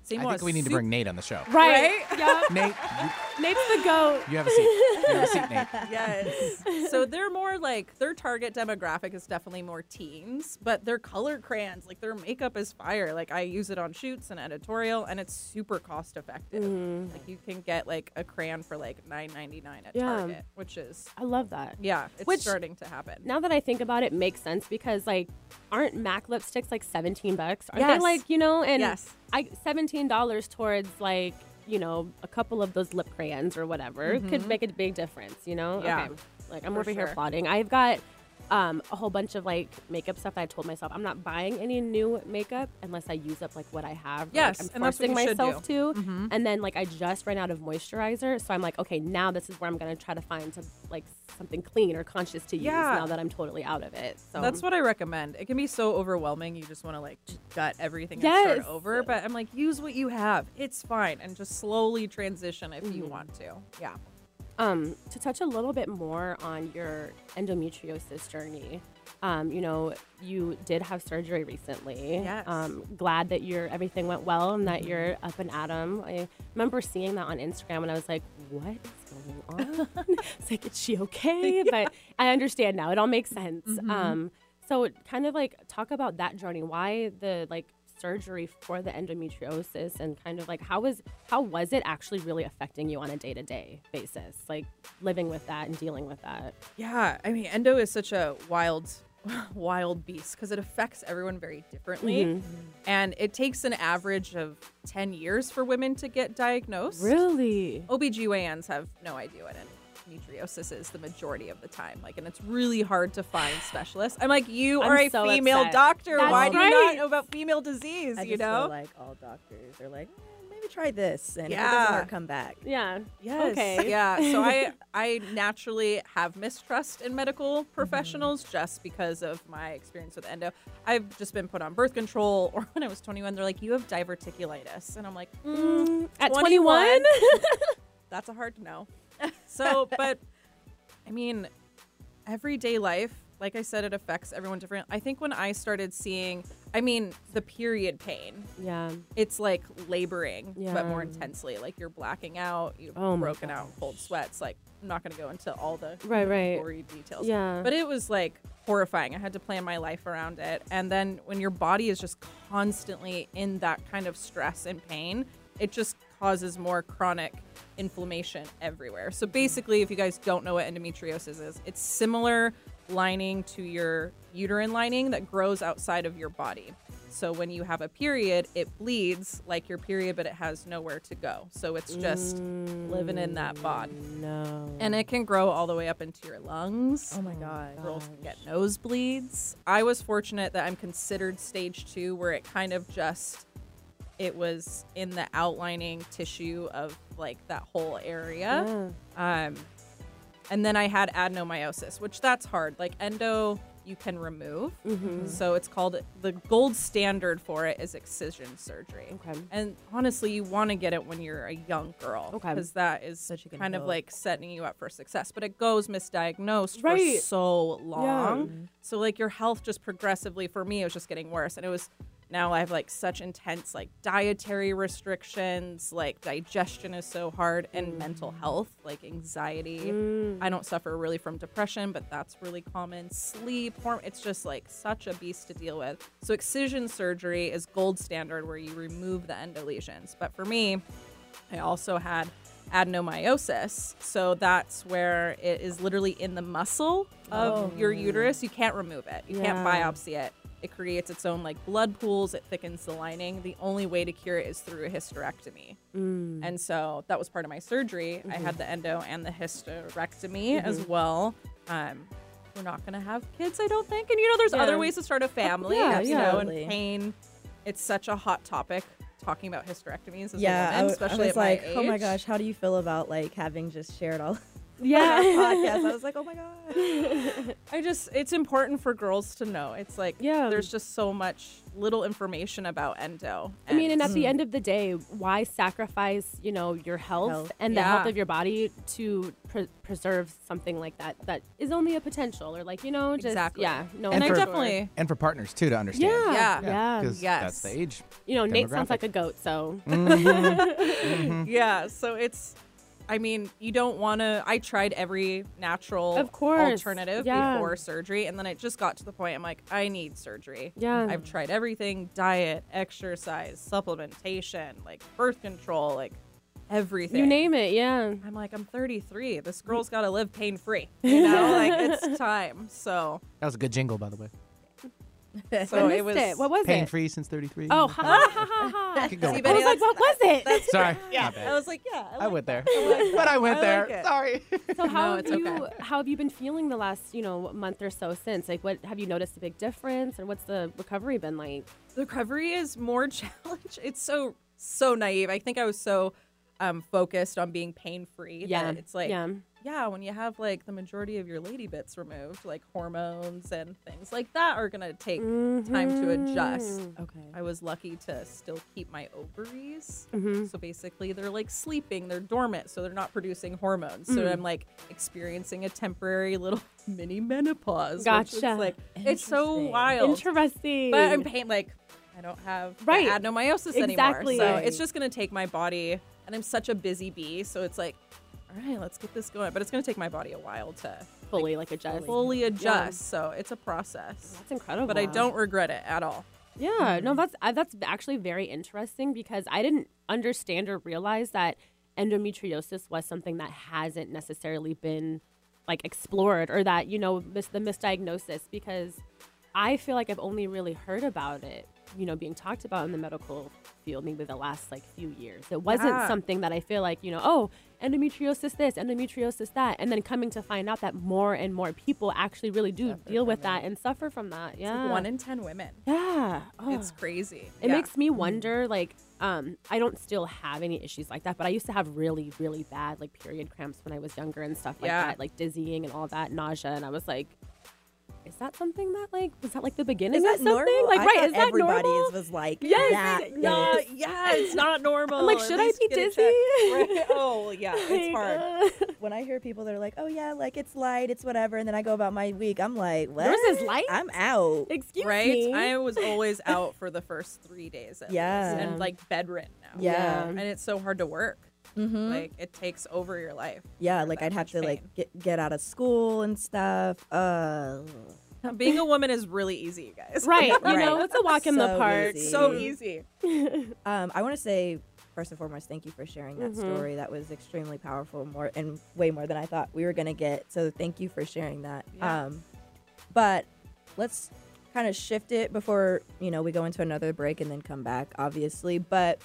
Same I one think we need to soup- bring Nate on the show. Right. Yeah. Nate, you, Nate's the goat. you have a seat. You have a seat, Nate. Yes. So they're more like their target demographic is definitely more teens, but their color crayons, like their makeup is fire. Like I use it on shoots and editorial, and it's super cost effective. Mm. Like you can get like a crayon for like nine ninety-nine at Yeah. Target, which is I love that. yeah, it's Which- starting to happen. Now that I think about it, makes sense because like, aren't MAC lipsticks like seventeen bucks? Aren't Yes. they like you know? And Yes. I seventeen dollars towards like you know a couple of those lip crayons or whatever could make a big difference. You know? Yeah. Okay. Like I'm For over here sure. plotting. I've got. Um, a whole bunch of like makeup stuff that I told myself I'm not buying any new makeup unless I use up like what I have. or, Yes, like, I'm and that's what forcing you should myself do. to. Mhm. And then like I just ran out of moisturizer, so I'm like, okay, now this is where I'm gonna try to find some like something clean or conscious to use Yeah. now that I'm totally out of it. So That's what I recommend. It can be so overwhelming. You just want to like gut everything and Yes. start over. But I'm like, use what you have. It's fine. And just slowly transition if Mm-hmm. you want to. Yeah. Um, to touch a little bit more on your endometriosis journey, um, you know, you did have surgery recently. Yes. Um, glad that your everything went well and that you're up and at 'em. I remember seeing that on Instagram and I was like, what is going on? It's like, is she okay? But I understand now. It all makes sense. Um, so kind of like talk about that journey. Why the like surgery for the endometriosis and kind of like how was how was it actually really affecting you on a day-to-day basis, like living with that and dealing with that? Yeah. I mean, endo is such a wild, wild beast because it affects everyone very differently. Mhm. And it takes an average of ten years for women to get diagnosed. Really? O B G Y Ns have no idea what endometriosis is the majority of the time. Like, and it's really hard to find specialists. I'm like, you I'm are a so female upset. doctor. That's Why do you right. not know about female disease? I you just know? feel like all doctors are like, eh, maybe try this, and if it Yeah. doesn't work, come back. Yeah. Yes. Okay. Yeah. So I I naturally have mistrust in medical professionals just because of my experience with endo. I've just been put on birth control, or when I was twenty-one, they're like, you have diverticulitis, and I'm like, mm, At twenty-one? twenty-one? That's a hard to know. So, but I mean, everyday life, like I said, it affects everyone different. I think when I started seeing, I mean, the period pain, Yeah. it's like laboring, but more Yeah. intensely. Like you're blacking out, you've Oh my broken out, in cold sweats. Like I'm not going to go into all the Right, right. gory details. Yeah. But it was like horrifying. I had to plan my life around it. And then when your body is just constantly in that kind of stress and pain, it just causes more chronic inflammation everywhere. So basically, if you guys don't know what endometriosis is, it's similar lining to your uterine lining that grows outside of your body. So when you have a period, it bleeds like your period, but it has nowhere to go. So it's just living in that bod. No. And it can grow all the way up into your lungs. Oh my god. Girls can get nosebleeds. I was fortunate that I'm considered stage two, where it kind of just, it was in the outlining tissue of like that whole area. Um, and then I had adenomyosis, which that's hard. Like endo, you can remove. Mhm. So it's called, the gold standard for it is excision surgery. Okay. And honestly, you want to get it when you're a young girl. Okay. Because that is So she can kind of heal. like setting you up for success. But it goes misdiagnosed Right. for so long. Yeah. So like your health just progressively, for me, it was just getting worse. And it was, now I have like such intense like dietary restrictions, like digestion is so hard, and mental health, like anxiety. Mm. I don't suffer really from depression, but that's really common. Sleep, horm- it's just like such a beast to deal with. So excision surgery is gold standard, where you remove the endo lesions. But for me, I also had adenomyosis. So that's where it is literally in the muscle of your uterus. You can't remove it. You can't Yeah. biopsy it. It creates its own like blood pools. It thickens the lining. The only way to cure it is through a hysterectomy. Mm. And so that was part of my surgery. I Mm-hmm. had the endo and the hysterectomy as well. Um, we're not going to have kids, I don't think. And you know, there's Yeah. other ways to start a family. Yeah, you yeah. know, and Absolutely. pain. It's such a hot topic talking about hysterectomies as Yeah, a I, woman, w- especially I was at like, my age. oh my gosh, how do you feel about like having just shared all Yeah. podcast. I was like, oh my god. I just, it's important for girls to know. It's like, Yeah. there's just so much little information about endo. I mean, and at the end of the day, why sacrifice, you know, your health, Health. and the Yeah. health of your body to pre- preserve something like that that is only a potential, or like, you know, just Exactly. yeah, no. and I for- definitely, And for partners too to understand. yeah, Yeah. yeah. Because Yes. that's the age. You know, Nate sounds demographic. like a goat, so yeah, so it's, I mean, you don't want to, I tried every natural Of course. alternative Yeah. before surgery, and then it just got to the point I'm like, I need surgery. Yeah. I've tried everything, diet, exercise, supplementation, like birth control, like everything. you name it, yeah. I'm like, I'm thirty-three. This girl's got to live pain-free. You know, like it's time. So, That was a good jingle, by the way. so I it missed was. it. What was Pain it? free since thirty-three. Oh, ha ha ha ha ha. Keep going. See, I Betty, was like, that's- what was it? Sorry. Yeah, My bad. I was like, yeah. I, I like went there. that. But I went I there. like it. Sorry. So how No, have it's you okay. how have you been feeling the last, you know, month or so since? Like, what have you noticed a big difference, or what's the recovery been like? The recovery is more challenge. It's so so naive. I think I was so um, focused on being pain free. Yeah, It's like yeah. yeah, when you have like the majority of your lady bits removed, like hormones and things like that are gonna take time to adjust. Okay. I was lucky to still keep my ovaries. Mm-hmm. So basically, they're like sleeping, they're dormant, so they're not producing hormones. So Mm. I'm like experiencing a temporary little mini menopause. which Gotcha. is, like it's so Interesting. wild. Interesting. But I'm pain like I don't have Right. the adenomyosis Exactly. anymore. So Right. it's just gonna take my body, and I'm such a busy bee, so it's like, all right, let's get this going. But it's gonna take my body a while to fully like adjust. fully adjust. So it's a process. That's incredible. But I don't regret it at all. Yeah, no, that's uh, that's actually very interesting because I didn't understand or realize that endometriosis was something that hasn't necessarily been like explored, or that, you know, mis- the misdiagnosis, because I feel like I've only really heard about it, you know, being talked about in the medical field maybe the last like few years. It wasn't Yeah. something that I feel like, you know, oh, endometriosis this, endometriosis that, and then coming to find out that more and more people actually really do deal with that and suffer from that. It's Yeah. like one in ten women. yeah. Oh. It's crazy. It Yeah. makes me wonder, like, um, I don't still have any issues like that, but I used to have really, really bad, like, period cramps when I was younger and stuff like Yeah. that, like dizzying and all that, nausea, and I was like, is that something that, like, was that, like, the beginning Is that of something? normal? Like, I right, thought is that everybody's normal? was like Yes, that. No, Yes. yeah, it's not normal. I'm like, At should I least be get it dizzy? checked. Right. Oh, yeah, it's hard. Like, uh, When I hear people that are like, oh yeah, like it's light, it's whatever, and then I go about my week, I'm like, what? Yours is light? I'm out. excuse Right? me. I was always out for the first three days at Yeah. least, and like bedridden now. Yeah. And it's so hard to work. Mm-hmm. Like it takes over your life. yeah, You're like that I'd have much to like pain. get get out of school and stuff. Uh, Being a woman is really easy, you guys. right, you Right. know, it's a walk in the So park. easy. So easy. um, I want to say first and foremost, thank you for sharing that Mhm. story. That was extremely powerful, more and way more than I thought we were gonna get. So thank you for sharing that. Yeah. Um, but let's kind of shift it before you know we go into another break and then come back, obviously. But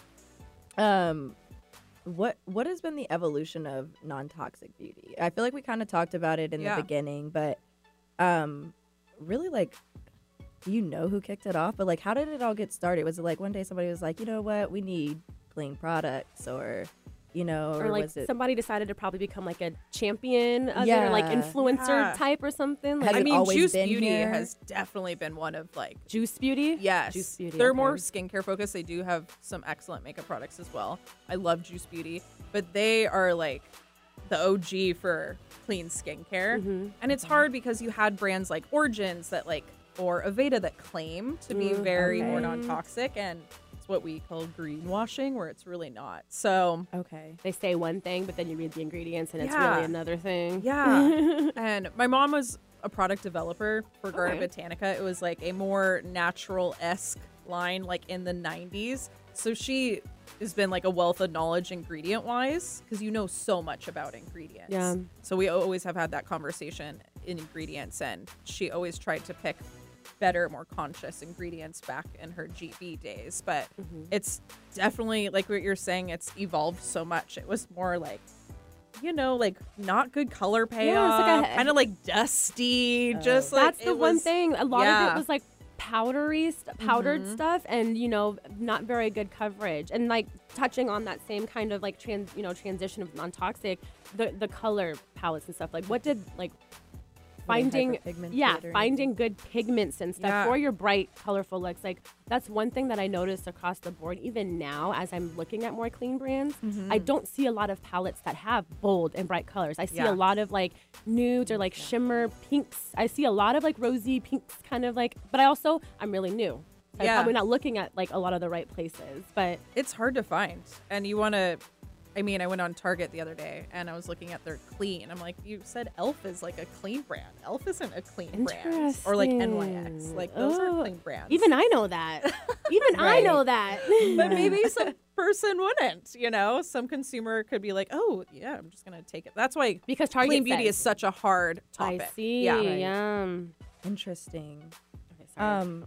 um, what what has been the evolution of non-toxic beauty? I feel like we kind of talked about it in Yeah. the beginning, but um, really like. Do you know who kicked it off? But like, how did it all get started? Was it like one day somebody was like, you know what, we need clean products, or you know, or, Or like was it? somebody decided to probably become like a champion of it, or like Yeah. influencer Yeah. type or something. Has Like I it mean, always Juice been Beauty here? has definitely been one of like Juice Beauty. yes, Juice Beauty, they're okay. more skincare focused. They do have some excellent makeup products as well. I love Juice Beauty, but they are like the O G for clean skincare. Mm-hmm. And it's hard because you had brands like Origins that like or Aveda that claim to be Mm, very more okay. non-toxic, and it's what we call greenwashing, where it's really not. So Okay. They say one thing, but then you read the ingredients and it's Yeah. really another thing. yeah. And my mom was a product developer for Garden Okay. Botanica. It was like a more natural-esque line, like in the nineties. So she has been like a wealth of knowledge ingredient-wise, because you know so much about ingredients. Yeah. So we always have had that conversation in ingredients, and she always tried to pick better, more conscious ingredients back in her G B days. But Mm-hmm. it's definitely like what you're saying, it's evolved so much. It was more like, you know, like not good color payoff, Yeah, it's like a- kind of like dusty, just like That's the it one was- thing. A lot of yeah. it was like powdery, st- powdered Mhm. stuff, and you know, not very good coverage. And like touching on that same kind of like trans, you know, transition of non-toxic, the the color palettes and stuff. Like, what did like finding, hyperpigmented yeah, or finding good pigments and stuff Yeah. for your bright, colorful looks. Like that's one thing that I noticed across the board. Even now, as I'm looking at more clean brands, I don't see a lot of palettes that have bold and bright colors. I see Yeah. a lot of like nudes or like shimmer pinks. I see a lot of like rosy pinks, kind of like. But I also, I'm really new. So I'm Yeah. probably not looking at like a lot of the right places. But It's hard to find. And you want to, I mean, I went on Target the other day and I was looking at their clean. I'm like, you said Elf is like a clean brand. Elf isn't a clean brand. Or like N Y X. Interesting. Like, those Oh, are clean brands. even I know that. Even I Right. know that. But maybe some person wouldn't, you know? Some consumer could be like, oh, yeah, I'm just going to take it. That's why because Target clean beauty says- is such a hard topic. I see. Yeah. Right. Yeah. Interesting. Okay, sorry. Um,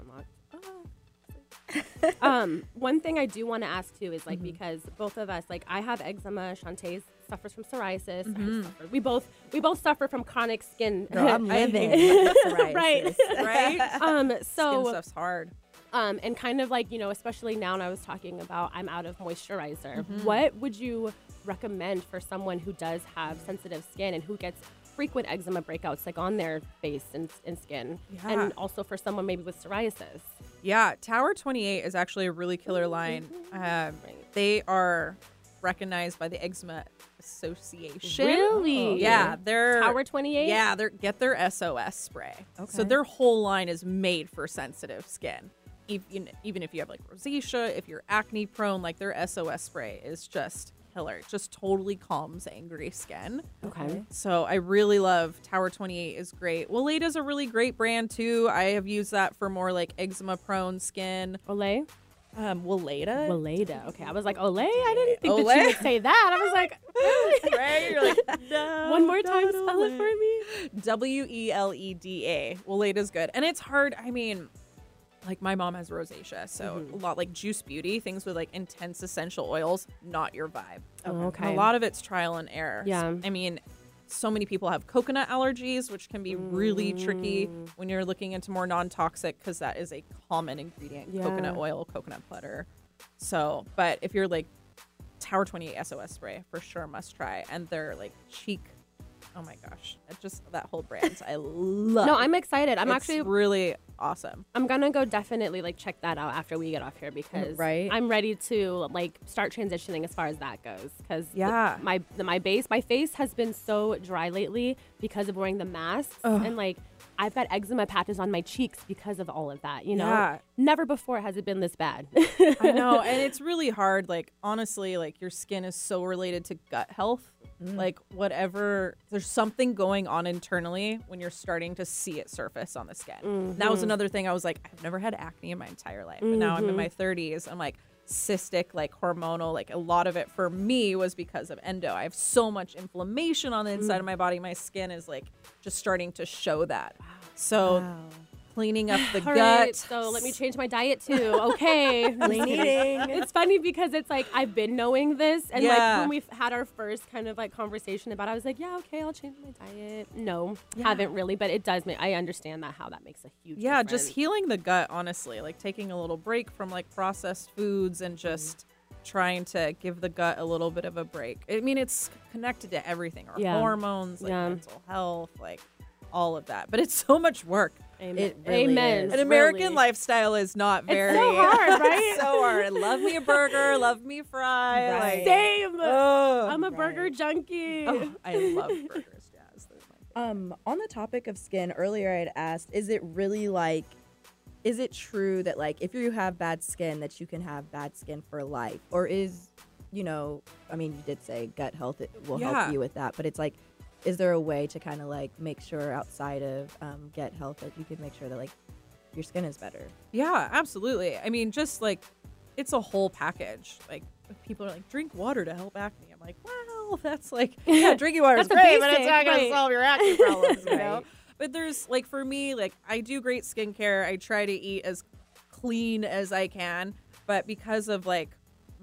um, one thing I do want to ask too is like because both of us, like I have eczema, Shantae suffers from psoriasis. I suffer. We both we both suffer from chronic skin. Girl, I'm I living. hate with psoriasis. Right. Right? um, Skin so stuff's hard. um, and kind of like you know, especially now, and I was talking about I'm out of moisturizer. What would you recommend for someone who does have sensitive skin and who gets frequent eczema breakouts like on their face and, and skin, Yeah. and also for someone maybe with psoriasis? Yeah, Tower twenty-eight is actually a really killer line. Um, they are recognized by the Eczema Association. Really? Yeah, they're Tower twenty-eight. Yeah, they're get their S O S spray. So Okay. their whole line is made for sensitive skin. Even even if you have like rosacea, if you're acne prone, like their S O S spray is just killer. It just totally calms angry skin. Okay. So I really love Tower twenty-eight is great. Weleda a really great brand too. I have used that for more like eczema prone skin. Olay. Um, Weleda. Weleda. Okay, I was like, Olay? I didn't think that Olay? you would say that. I was like, really? Right? You're like, no. One more time, not spell it Olay. for me. W E L E D A. Weleda's good. And it's hard. I mean, like my mom has rosacea, so Mm-hmm. a lot like Juice Beauty, things with like intense essential oils, not your vibe. Oh, okay. And a lot of it's trial and error. Yeah. I mean, so many people have coconut allergies, which can be really tricky Mm. when you're looking into more non-toxic because that is a common ingredient, Yeah. coconut oil, coconut butter. So, but if you're like Tower twenty-eight S O S spray, for sure must try. And they're like cheek. Oh my gosh. It just that whole brand I love. No, I'm excited. I'm It's actually, really awesome. I'm gonna go definitely like check that out after we get off here because Right. I'm ready to like start transitioning as far as that goes. Because Yeah. my the, my base, my face has been so dry lately because of wearing the masks and like. I've got eczema patches on my cheeks because of all of that, you know? Yeah. Never before has it been this bad. I know, and it's really hard. Like honestly, like your skin is so related to gut health. Like whatever, there's something going on internally when you're starting to see it surface on the skin. That was another thing. I was like, I've never had acne in my entire life, but now I'm in my thirties. I'm like cystic, like hormonal. Like a lot of it for me was because of endo. I have so much inflammation on the inside of my body. My skin is like just starting to show that. So cleaning up the All gut. right, so let me change my diet too. Okay. Clean eating. It's funny because it's like I've been knowing this, and Yeah. like when we've had our first kind of like conversation about it, I was like, yeah, okay, I'll change my diet. No, haven't really, but it does make I understand that how that makes a huge Yeah, difference. just healing the gut, honestly, like taking a little break from like processed foods and just trying to give the gut a little bit of a break. I mean, it's connected to everything, our Yeah. hormones, like Yeah. mental health, like all of that. But it's so much work. Amen. It really Amen. is. An American Really. lifestyle is not very so hard, right? so hard. Love me a burger, love me fry. Right. Like, Same. oh, I'm a right. burger junkie. oh, I love burgers, Jazz. They're my favorite. Um, on the topic of skin, earlier I had asked, is it really like, is it true that like if you have bad skin that you can have bad skin for life, or is, you know, I mean, you did say gut health it will Yeah. help you with that, but it's like, is there a way to kind of like make sure outside of um, gut health that you can make sure that like your skin is better? Yeah, absolutely. I mean, just like it's a whole package. Like people are like, drink water to help acne. I'm like, well, that's like, yeah, drinking water is That's a great, but it's basic, not gonna right. solve your acne problems, you know. Right. But there's like for me, like I do great skincare. I try to eat as clean as I can, but because of like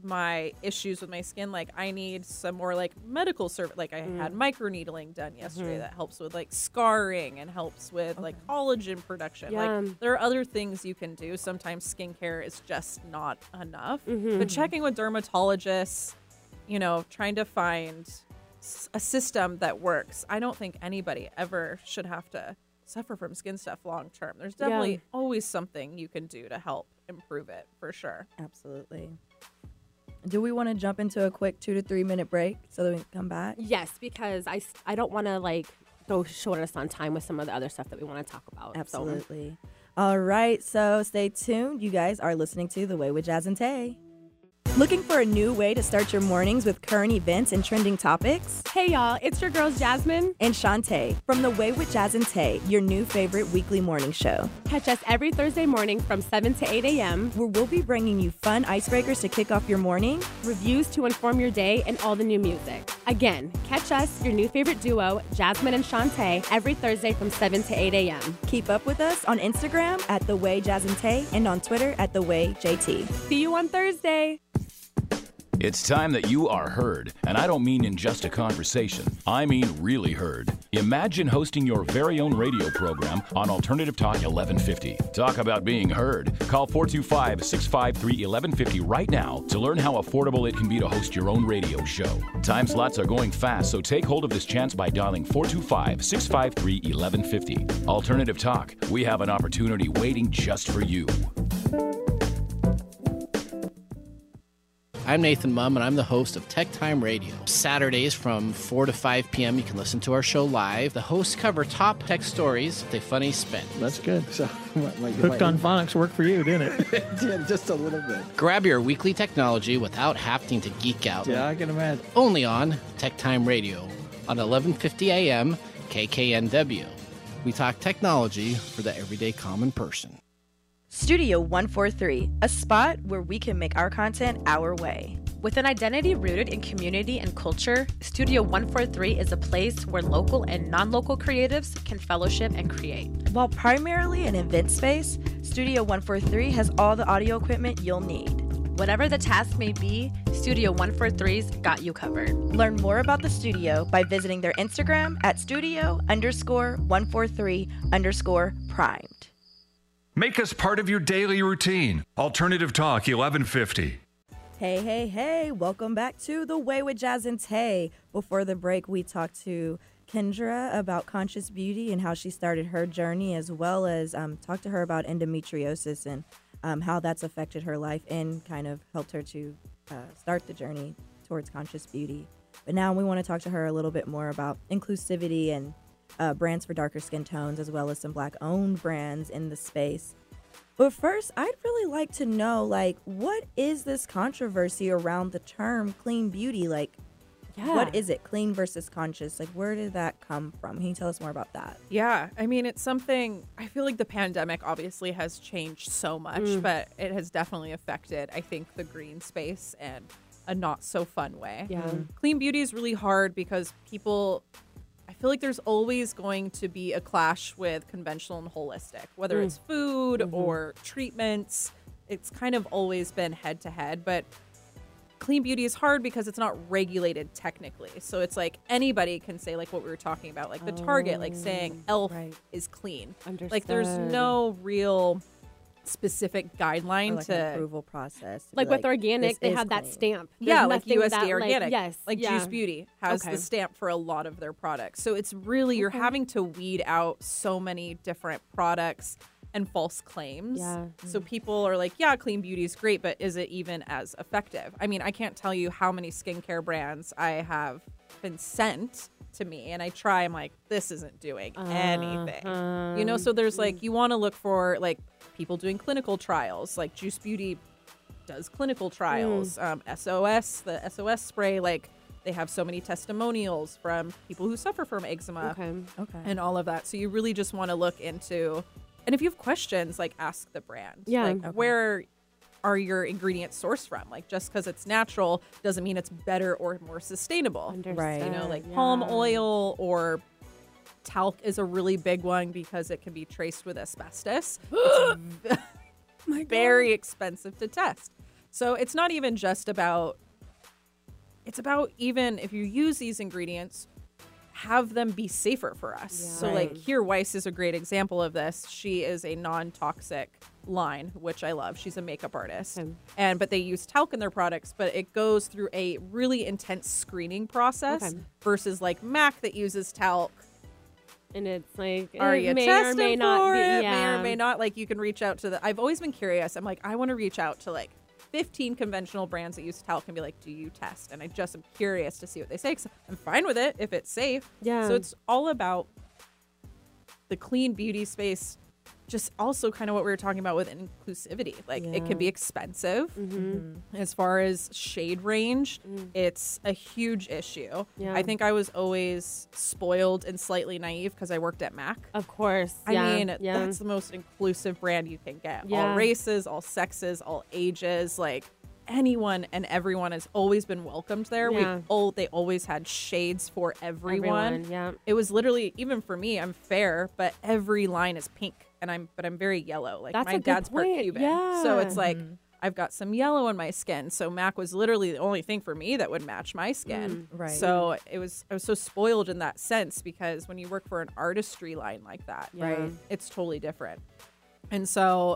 my issues with my skin, like I need some more like medical service. Like I Mm. had microneedling done yesterday Mhm. that helps with like scarring and helps with like collagen production. Yeah. Like there are other things you can do. Sometimes skincare is just not enough. Mhm. But checking with dermatologists, you know, trying to find s- a system that works. I don't think anybody ever should have to suffer from skin stuff long term. There's Yeah. definitely always something you can do to help improve it for sure. Absolutely. Do we want to jump into a quick two to three minute break so that we can come back? Yes, because I, s- I don't want to like go short us on time with some of the other stuff that we want to talk about. So- Absolutely. All right, so stay tuned. You guys are listening to The Way with Jazz and Tay. Looking for a new way to start your mornings with current events and trending topics? Hey y'all, it's your girls Jasmine and Shantae from The Way with Jazz and Tay, your new favorite weekly morning show. Catch us every Thursday morning from seven to eight a.m. where we'll be bringing you fun icebreakers to kick off your morning, reviews to inform your day, and all the new music. Again, catch us, your new favorite duo, Jasmine and Shantae, every Thursday from seven to eight a.m. Keep up with us on Instagram at The Way Jazz and Tay and on Twitter at The Way J T. See you on Thursday. It's time that you are heard, and I don't mean in just a conversation. I mean really heard. Imagine hosting your very own radio program on Alternative Talk eleven fifty. Talk about being heard. Call four two five, six five three, one one five zero right now to learn how affordable it can be to host your own radio show. Time slots are going fast, so take hold of this chance by dialing four two five, six five three, one one five zero. Alternative Talk, we have an opportunity waiting just for you. I'm Nathan Mumm, and I'm the host of Tech Time Radio. Saturdays from four to five p.m., you can listen to our show live. The hosts cover top tech stories with a funny spin. That's good. So, what, like, Hooked on Phonics worked for you, didn't it? It did, just a little bit. Grab your weekly technology without having to geek out. Yeah, I can imagine. Only on Tech Time Radio on eleven fifty a.m. K K N W. We talk technology for the everyday common person. Studio one forty-three, a spot where we can make our content our way. With an identity rooted in community and culture, Studio one forty-three is a place where local and non-local creatives can fellowship and create. While primarily an event space, Studio one forty-three has all the audio equipment you'll need. Whatever the task may be, Studio one forty-three's got you covered. Learn more about the studio by visiting their Instagram at studio underscore 143 underscore primed. Make us part of your daily routine. Alternative Talk eleven fifty. Hey, hey, hey, welcome back to The Way with Jazz and Tay. Before the break, we talked to Kendra about conscious beauty and how she started her journey, as well as um, talked to her about endometriosis and um, how that's affected her life and kind of helped her to uh, start the journey towards conscious beauty. But now we want to talk to her a little bit more about inclusivity and uh, brands for darker skin tones, as well as some Black-owned brands in the space. But first, I'd really like to know, like, what is this controversy around the term clean beauty? Like, Yeah. what is it, clean versus conscious? Like, where did that come from? Can you tell us more about that? Yeah, I mean, it's something, I feel like the pandemic obviously has changed so much, Mm. but it has definitely affected, I think, the green space in a not so fun way. Yeah. Clean beauty is really hard because people, I feel like there's always going to be a clash with conventional and holistic, whether Mm. it's food Mhm. or treatments. It's kind of always been head to head, but clean beauty is hard because it's not regulated technically. So it's like anybody can say, like what we were talking about, like the Target, like saying e l f right. is clean. Understood. Like there's no real specific guideline Or like to an approval process. to be Like with organic, this they is have that clean. stamp. yeah, There's like nothing U S D that, organic. Like, yes. Like yeah. Juice Beauty has Okay. the stamp for a lot of their products. So it's really, you're Okay. having to weed out so many different products and false claims. Yeah. So people are like, yeah, clean beauty is great, but is it even as effective? I mean, I can't tell you how many skincare brands I have been sent to me and I try, I'm like, this isn't doing anything. Uh-huh. You know, so there's like, you want to look for like people doing clinical trials, like Juice Beauty does clinical trials. Mm. Um, S O S, the S O S spray, like they have so many testimonials from people who suffer from eczema Okay. Okay. and all of that. So you really just want to look into, and if you have questions, like ask the brand. Yeah. Like Okay. where are your ingredients sourced from? Like just because it's natural doesn't mean it's better or more sustainable. Understood. You know, like yeah. palm oil or talc is a really big one because it can be traced with asbestos. It's v- My God. very expensive to test. So it's not even just about, it's about even if you use these ingredients, have them be safer for us. Yeah. So like here, Weiss is a great example of this. She is a non-toxic line, which I love. She's a makeup artist. Okay. And but they use talc in their products, but it goes through a really intense screening process Okay. versus like MAC that uses talc. And it's like, Are it you may testing or may not for be. it? Yeah. May or may not. Like you can reach out to the. I've always been curious. I'm like, I want to reach out to like fifteen conventional brands that use talc and be like, do you test? And I just am curious to see what they say. Cause I'm fine with it if it's safe. Yeah. So it's all about the clean beauty space. Just also kind of what we were talking about with inclusivity. Like it can be Yeah. expensive. Mhm. As far as shade range, Mm. it's a huge issue. Yeah. I think I was always spoiled and slightly naive because I worked at MAC. Of course. I yeah. mean, yeah. that's the most inclusive brand you can get. Yeah. All races, all sexes, all ages, like anyone and everyone has always been welcomed there. Yeah. We all they always had shades for everyone. Everyone, yeah. It was literally, even for me, I'm fair, but every line is pink and I'm but I'm very yellow. Like That's my a good dad's part point. Cuban. Yeah. So it's like I've got some yellow in my skin. So MAC was literally the only thing for me that would match my skin. Mm, right. So it was I was so spoiled in that sense because when you work for an artistry line like that, Yeah. right, it's totally different. And so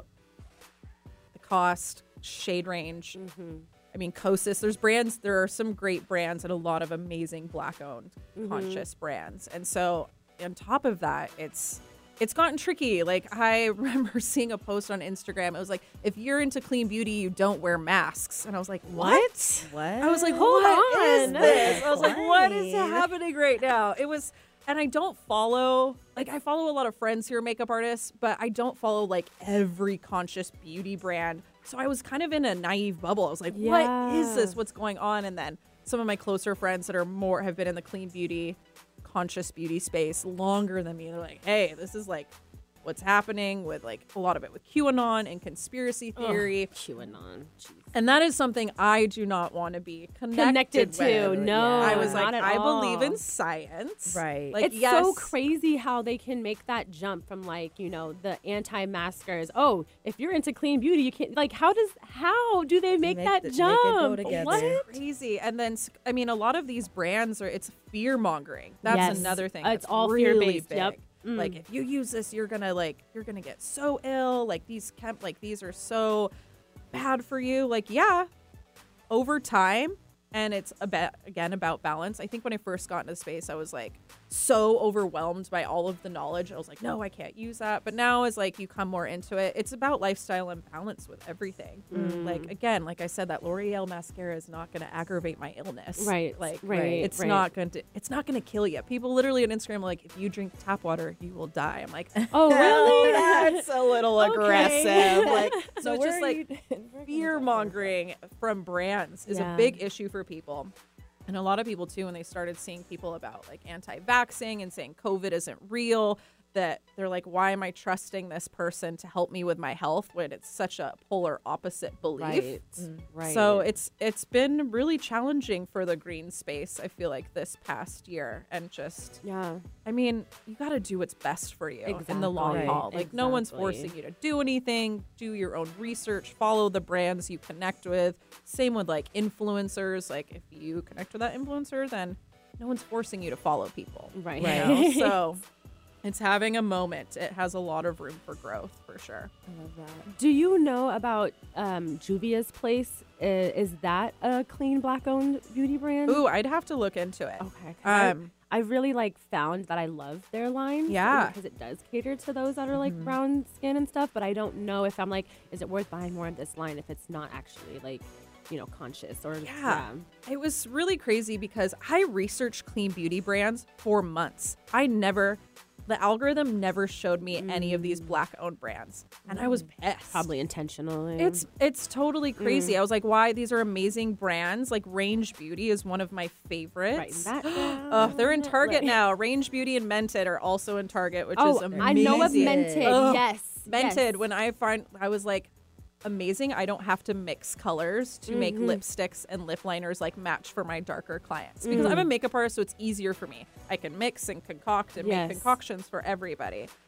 the cost, shade range. Mm-hmm. I mean, Kosas, there's brands, there are some great brands and a lot of amazing black owned Mhm. conscious brands. And so on top of that, it's it's gotten tricky. Like I remember seeing a post on Instagram. It was like, if you're into clean beauty, you don't wear masks. And I was like, what? What? I was like, Hold what is on. this? I was like, what is Why? happening right now? It was, and I don't follow, like I follow a lot of friends who are makeup artists, but I don't follow like every conscious beauty brand. So I was kind of in a naive bubble. I was like, what is Yeah. this? What's going on? And then some of my closer friends that are more, have been in the clean beauty, conscious beauty space longer than me. They're like, hey, this is like what's happening with like a lot of it with QAnon and conspiracy theory. Ugh, QAnon. Jeez. And that is something I do not want to be connected, Connected to, with. no, I was like, not at I believe all. in science. Right. Like, It's yes, so crazy how they can make that jump from like, you know, the anti-maskers. Oh, if you're into clean beauty, you can't like how does how do they make, Make that the- make it go jump? together. What? crazy. And then, s- I mean, a lot of these brands are, it's fear mongering. That's Yes. another thing. Uh, it's that's all really fear-based. big. Yep. Mm. Like, if you use this, you're gonna like, you're gonna get so ill. Like these chem, like these are so bad for you. Like, yeah, over time. And it's about, again, about balance. I think when I first got into the space, I was like so overwhelmed by all of the knowledge. I was like, no, I can't use that. But now as like you come more into it, it's about lifestyle and balance with everything. Like, again, like I said, that L'Oreal mascara is not going to aggravate my illness. Right, Like, right, it's right. not going to, it's not going to kill you. People literally on Instagram are like, if you drink tap water, you will die. I'm like, Oh, really? that's a little Okay. aggressive. Like, so No, it's where just are like you- fear mongering from brands is Yeah. a big issue for people. And a lot of people too, when they started seeing people about like anti-vaxxing and saying COVID isn't real, that they're like, why am I trusting this person to help me with my health when it's such a polar opposite belief? Right. Right. So it's it's been really challenging for the green space, I feel like, this past year. And just, yeah. I mean, you got to do what's best for you in the long Exactly. haul. Like, no one's Exactly. forcing you to do anything. Do your own research, follow the brands you connect with. Same with like influencers. Like, if you connect with that influencer, then no one's forcing you to follow people. Right. You know? So it's having a moment. It has a lot of room for growth, for sure. I love that. Do you know about um, Juvia's Place? I- Is that a clean black-owned beauty brand? Ooh, I'd have to look into it. Okay. 'cause I- Um, I really like found that I love their line. Yeah. Because it does cater to those that are like Mhm. brown skin and stuff. But I don't know if I'm like, is it worth buying more of this line if it's not actually like, you know, conscious or Yeah. It was really crazy because I researched clean beauty brands for months. I never, the algorithm never showed me any of these black owned brands. And I was pissed. Probably intentionally. It's it's totally crazy. Mm. I was like, why? These are amazing brands. Like Range Beauty is one of my favorites. Writing that down. Oh, they're in Target Like- now. Range Beauty and Mented are also in Target, which Oh, is amazing. I know of Mented. Ugh. Yes. Mented. yes. When I find, I was like, amazing. I don't have to mix colors to make Mhm. lipsticks and lip liners like match for my darker clients because I'm a Mhm. makeup artist, so it's easier for me. I can mix and concoct and Yes. make concoctions for everybody.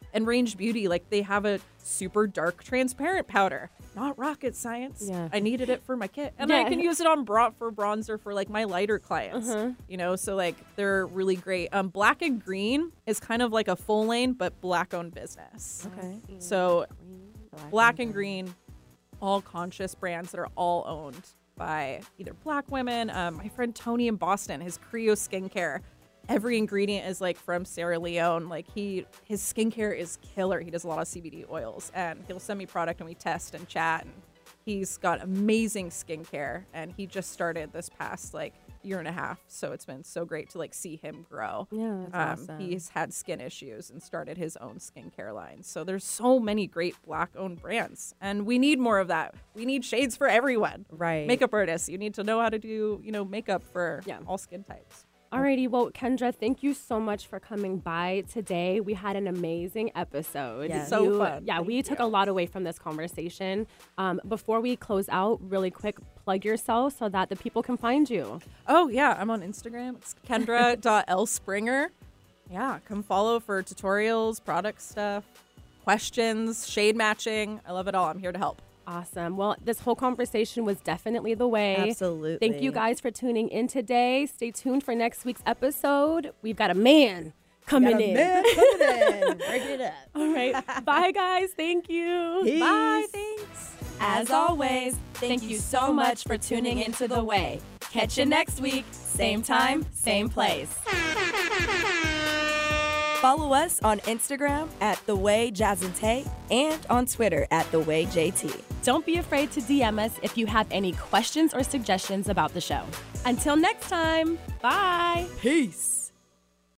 And Range Beauty, like they have a super dark transparent powder. Not rocket science. Yeah. I needed it for my kit. And Yeah. I can use it on bra- for bronzer for like my lighter clients. Uh-huh. You know, so like they're really great. Um, Black and Green is kind of like a full lane, but black owned business. Okay. So Black and Green, all conscious brands that are all owned by either Black women. Um, my friend Tony in Boston, his Creo skincare, every ingredient is like from Sierra Leone. Like he, his skincare is killer. He does a lot of C B D oils, and he'll send me product and we test and chat. And he's got amazing skincare, and he just started this past like year and a half. So it's been so great to like see him grow. Yeah, that's um, awesome. He's had skin issues and started his own skincare line. So there's so many great Black-owned brands, and we need more of that. We need shades for everyone. Right. Makeup artists, you need to know how to do, you know, makeup for Yeah. all skin types. Alrighty, well, Kendra, thank you so much for coming by today. We had an amazing episode. Yes. So You- fun. Yeah, Thank we took you. a lot away from this conversation. Um, before we close out, really quick, plug yourself so that the people can find you. Oh, yeah, I'm on Instagram. It's kendra dot l springer. Yeah, come follow for tutorials, product stuff, questions, shade matching. I love it all. I'm here to help. Awesome. Well, this whole conversation was definitely the way. Absolutely. Thank you guys for tuning in today. Stay tuned for next week's episode. We've got a man coming Got a in. man coming in. Break it up. All right. Bye, guys. Thank you. Peace. Bye. Thanks. As always, thank you so much for tuning into The Way. Catch you next week, same time, same place. Follow us on Instagram at The Way Jazz and Tay and on Twitter at The Way J T. Don't be afraid to D M us if you have any questions or suggestions about the show. Until next time, bye. Peace.